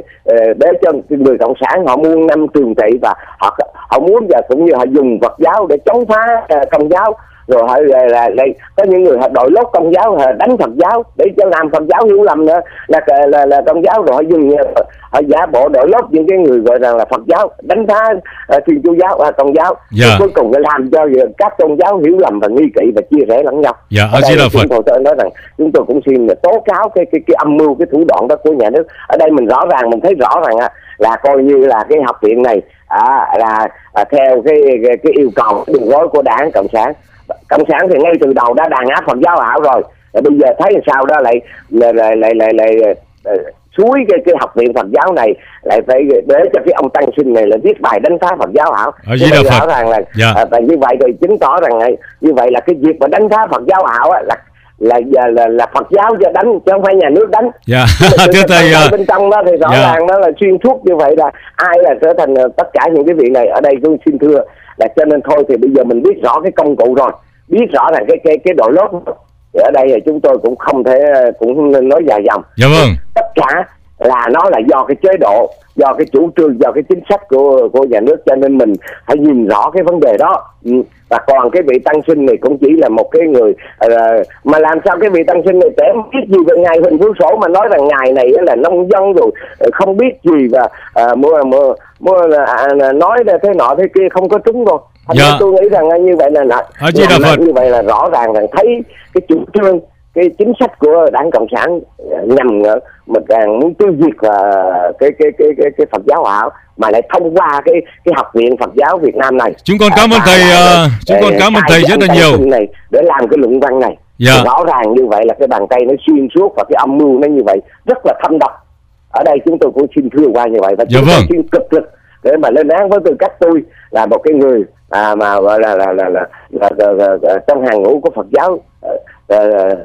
để cho người cộng sản họ muôn năm trường trị, và họ họ muốn và cũng như họ dùng Phật giáo để chống phá Công giáo, rồi họ là, là, là có những người họ đội lốt Công giáo, họ đánh Phật giáo để cho làm Phật giáo hiểu lầm nữa là là, là, là Công giáo, rồi họ dùng họ giả bộ đội lốt những cái người gọi rằng là Phật giáo đánh phá uh, Thiên Chúa giáo, uh, Công giáo, yeah. cuối cùng làm cho các tôn giáo hiểu lầm và nghi kỵ và chia rẽ lẫn nhau. Yeah, ở đây chúng tôi tôi nói rằng chúng tôi cũng xin tố cáo cái cái cái âm mưu, cái thủ đoạn đó của nhà nước. Ở đây mình rõ ràng mình thấy rõ ràng á, là coi như là cái học viện này à, là à, theo cái, cái cái yêu cầu, cái đường lối của Đảng Cộng sản. Cộng sản thì ngay từ đầu đã đàn áp Phật giáo ảo rồi, rồi bây giờ thấy sao đó lại lại lại lại lại, lại, lại suối cái cái học viện Phật giáo này lại phải để cho cái ông tăng sinh này là viết bài đánh phá Phật giáo ảo. Như vậy rõ ràng là yeah. à, và như vậy thì chứng tỏ rằng này, như vậy là cái việc mà đánh phá Phật giáo ảo á, là là là, là là Phật giáo cho đánh chứ không phải nhà nước đánh. Dạ. Thưa thầy, uh... bên trong đó thì rõ yeah. ràng đó là xuyên suốt như vậy, là ai là trở thành uh, tất cả những cái vị này. Ở đây tôi xin thưa là cho nên thôi thì bây giờ mình biết rõ cái công cụ rồi, biết rõ là cái cái cái đội lốt ở đây là chúng tôi cũng không thể cũng nói dài dòng. Dạ vâng. Tất cả là nó là do cái chế độ, do cái chủ trương, do cái chính sách của của nhà nước, cho nên mình hãy nhìn rõ cái vấn đề đó. Và còn cái vị tăng sinh này cũng chỉ là một cái người uh, mà làm sao cái vị tăng sinh này trẻ biết gì về ngài Huỳnh Phú Sổ mà nói rằng ngài này là nông dân rồi không biết gì, và uh, mua mua mua uh, nói thế nọ thế kia không có trúng rồi. Thành dạ. ra tôi nghĩ rằng như vậy là, là, là như vậy là rõ ràng rằng thấy cái chủ trương, cái chính sách của Đảng Cộng sản nhằm mình càng muốn tiêu diệt uh, cái, cái cái cái cái Phật giáo ảo, mà lại thông qua cái cái học viện Phật giáo Việt Nam này. Chúng con cảm ơn thầy, uh, chúng con cảm ơn thầy rất là nhiều này để làm cái luận văn này. Dạ. Rõ ràng như vậy là cái bàn tay nó xuyên suốt và cái âm mưu nó như vậy rất là thâm độc. Ở đây chúng tôi cũng xin thưa qua như vậy, và dạ chúng vâng. tôi xin cực lực để mà lên án với tư cách tôi là một cái người à, mà gọi là là là, là, là, là, là, là trong hàng ngũ của Phật giáo à, à,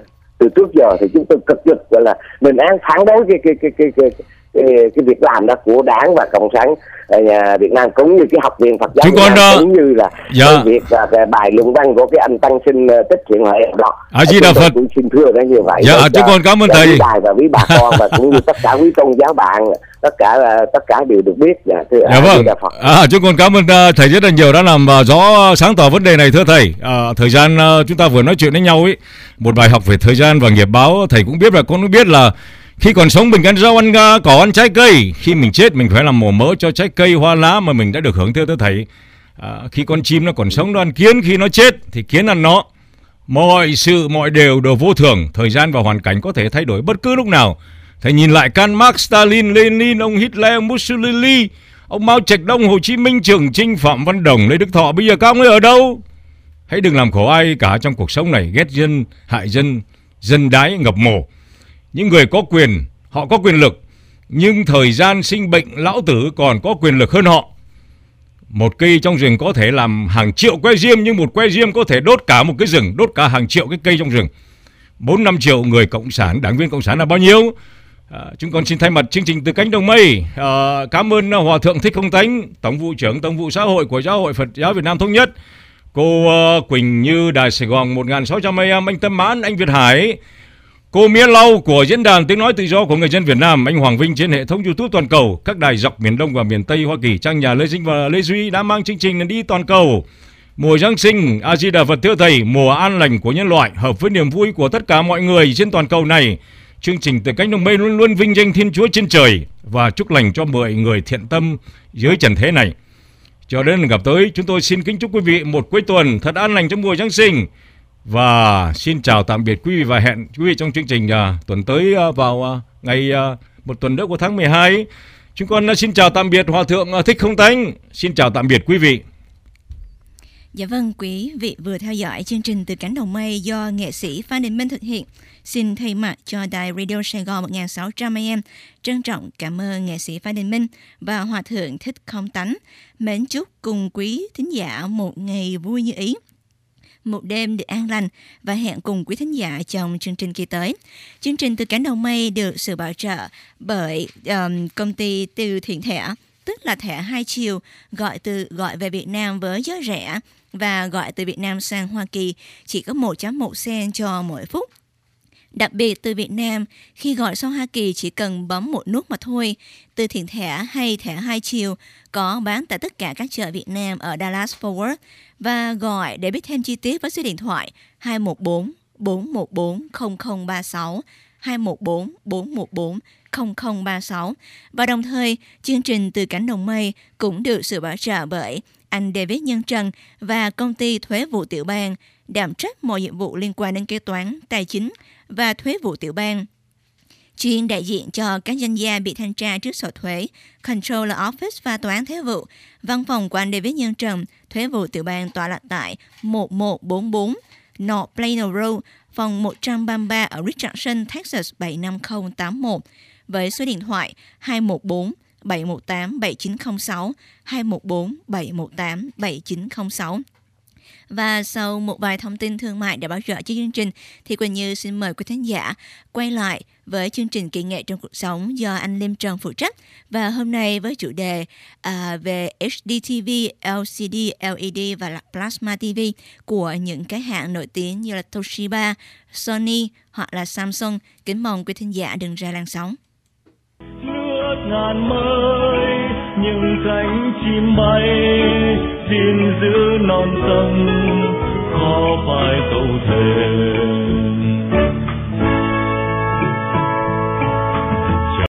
từ trước giờ thì chúng tôi cực lực gọi là lên án phản đối cái cái cái cái cái cái, cái việc làm đó của Đảng và Cộng sản nhà Việt Nam, cũng như cái học viện Phật giáo chúng Việt con Nam, đó, cũng như là dạ. cái việc và cái bài luận văn của cái anh tăng sinh Tích Thiện Huệ đó. A Di Đà Phật. Cũng xin thưa đó như vậy. Dạ, chúng con cảm ơn thầy. Quý bài và quý bà con và cũng như tất cả quý tôn giáo bạn, tất cả tất cả đều được biết. Dạ, thưa dạ vâng. À, chúng con cảm ơn uh, thầy rất là nhiều đã làm uh, rõ sáng tỏ vấn đề này, thưa thầy. Uh, thời gian uh, chúng ta vừa nói chuyện với nhau ấy, một bài học về thời gian và nghiệp báo, thầy cũng biết và con cũng biết là khi còn sống mình ăn rau ăn uh, cỏ ăn trái cây, khi mình chết mình phải làm mổ mỡ cho trái cây hoa lá mà mình đã được hưởng, thưa thưa thầy. À, khi con chim nó còn sống nó ăn kiến, khi nó chết thì kiến ăn nó. Mọi sự mọi điều đều vô thường, thời gian và hoàn cảnh có thể thay đổi bất cứ lúc nào. Thầy nhìn lại Karl Marx, Stalin, Lenin, ông Hitler, ông Mussolini, ông Mao Trạch Đông, Hồ Chí Minh, Trường Chinh, Phạm Văn Đồng, Lê Đức Thọ, bây giờ các ông ấy ở đâu? Hãy đừng làm khổ ai cả trong cuộc sống này, ghét dân, hại dân, dân đái ngập mồ. Những người có quyền, họ có quyền lực, nhưng thời gian sinh bệnh lão tử còn có quyền lực hơn họ. Một cây trong rừng có thể làm hàng triệu que diêm, nhưng một que diêm có thể đốt cả một cái rừng, đốt cả hàng triệu cái cây trong rừng. Bốn năm triệu người cộng sản, đảng viên cộng sản là bao nhiêu? À, chúng con xin thay mặt chương trình Từ Cánh Đồng Mây à, cảm ơn Hòa Thượng Thích Không Tánh, Tổng vụ trưởng Tổng vụ Xã hội của Giáo hội Phật giáo Việt Nam Thống nhất, cô uh, Quỳnh Như Đài Sài Gòn một nghìn sáu trăm a em, anh Tâm Mãn, anh Việt Hải, cô Mía Lau của Diễn đàn Tiếng Nói Tự Do của Người dân Việt Nam, anh Hoàng Vinh trên hệ thống YouTube toàn cầu, các đài dọc miền Đông và miền Tây Hoa Kỳ, Trang Nhà Lê Dinh và Lê Duy đã mang chương trình đi toàn cầu. Mùa Giáng sinh, A Di Đà Phật thưa thầy, mùa an lành của nhân loại hợp với niềm vui của tất cả mọi người trên toàn cầu này. Chương trình Từ Cánh Đồng Mây luôn luôn vinh danh Thiên Chúa trên trời và chúc lành cho mọi người thiện tâm dưới trần thế này. Cho đến gặp tới, chúng tôi xin kính chúc quý vị một cuối tuần thật an lành trong mùa Giáng sinh. Và xin chào tạm biệt quý vị và hẹn quý vị trong chương trình uh, tuần tới uh, vào uh, ngày uh, một tuần nữa của tháng mười hai. Chúng con uh, xin chào tạm biệt Hòa Thượng uh, Thích Không Tánh. Xin chào tạm biệt quý vị. Dạ vâng, quý vị vừa theo dõi chương trình Từ cánh đồng mây do nghệ sĩ Phan Đình Minh thực hiện. Xin thay mặt cho đài Radio Sài Gòn một nghìn sáu trăm A M trân trọng cảm ơn nghệ sĩ Phan Đình Minh và Hòa thượng Thích Không Tánh. Mến chúc cùng quý thính giả một ngày vui như ý, một đêm được an lành và hẹn cùng quý thính giả trong chương trình kỳ tới. Chương trình Từ cánh đồng mây được sự bảo trợ bởi um, công ty Từ Thiện Thẻ, tức là thẻ hai chiều, gọi từ gọi về Việt Nam với giá rẻ và gọi từ Việt Nam sang Hoa Kỳ chỉ có một phẩy một cent cho mỗi phút. Đặc biệt từ Việt Nam, khi gọi sang Hoa Kỳ chỉ cần bấm một nút mà thôi. Từ Thiện Thẻ hay thẻ hai chiều có bán tại tất cả các chợ Việt Nam ở Dallas Fort Worth và gọi để biết thêm chi tiết với số điện thoại hai một bốn bốn một bốn không không ba sáu, hai một bốn bốn một bốn không không ba sáu. Và đồng thời, chương trình Từ cánh đồng mây cũng được sự bảo trợ bởi anh David Nhân Trần và công ty thuế vụ tiểu bang, đảm trách mọi nhiệm vụ liên quan đến kế toán, tài chính và thuế vụ tiểu bang. Chuyên đại diện cho các doanh gia bị thanh tra trước Sở Thuế, Controller Office và Tòa án Thuế vụ. Văn phòng của anh David Nhân Trần, thuế vụ tiểu bang tọa lạc tại một một bốn bốn North Plano Road, phòng một trăm ba mươi ba ở Richardson, Texas bảy năm không tám một, với số điện thoại hai một bốn bảy một tám bảy chín không sáu, hai một bốn bảy một tám bảy chín không sáu. Và sau một vài thông tin thương mại đã bảo trợ cho chương trình, thì Quỳnh Như xin mời quý khán giả quay lại với chương trình Kỹ nghệ trong cuộc sống do anh Liêm Trần phụ trách. Và hôm nay với chủ đề à, về H D T V, L C D, L E D và Plasma ti vi của những cái hãng nổi tiếng như là Toshiba, Sony hoặc là Samsung. Kính mong quý khán giả đừng ra làn sóng. Nước ngàn mới những cánh chim bay gìn giữ non sông khó phải câu thề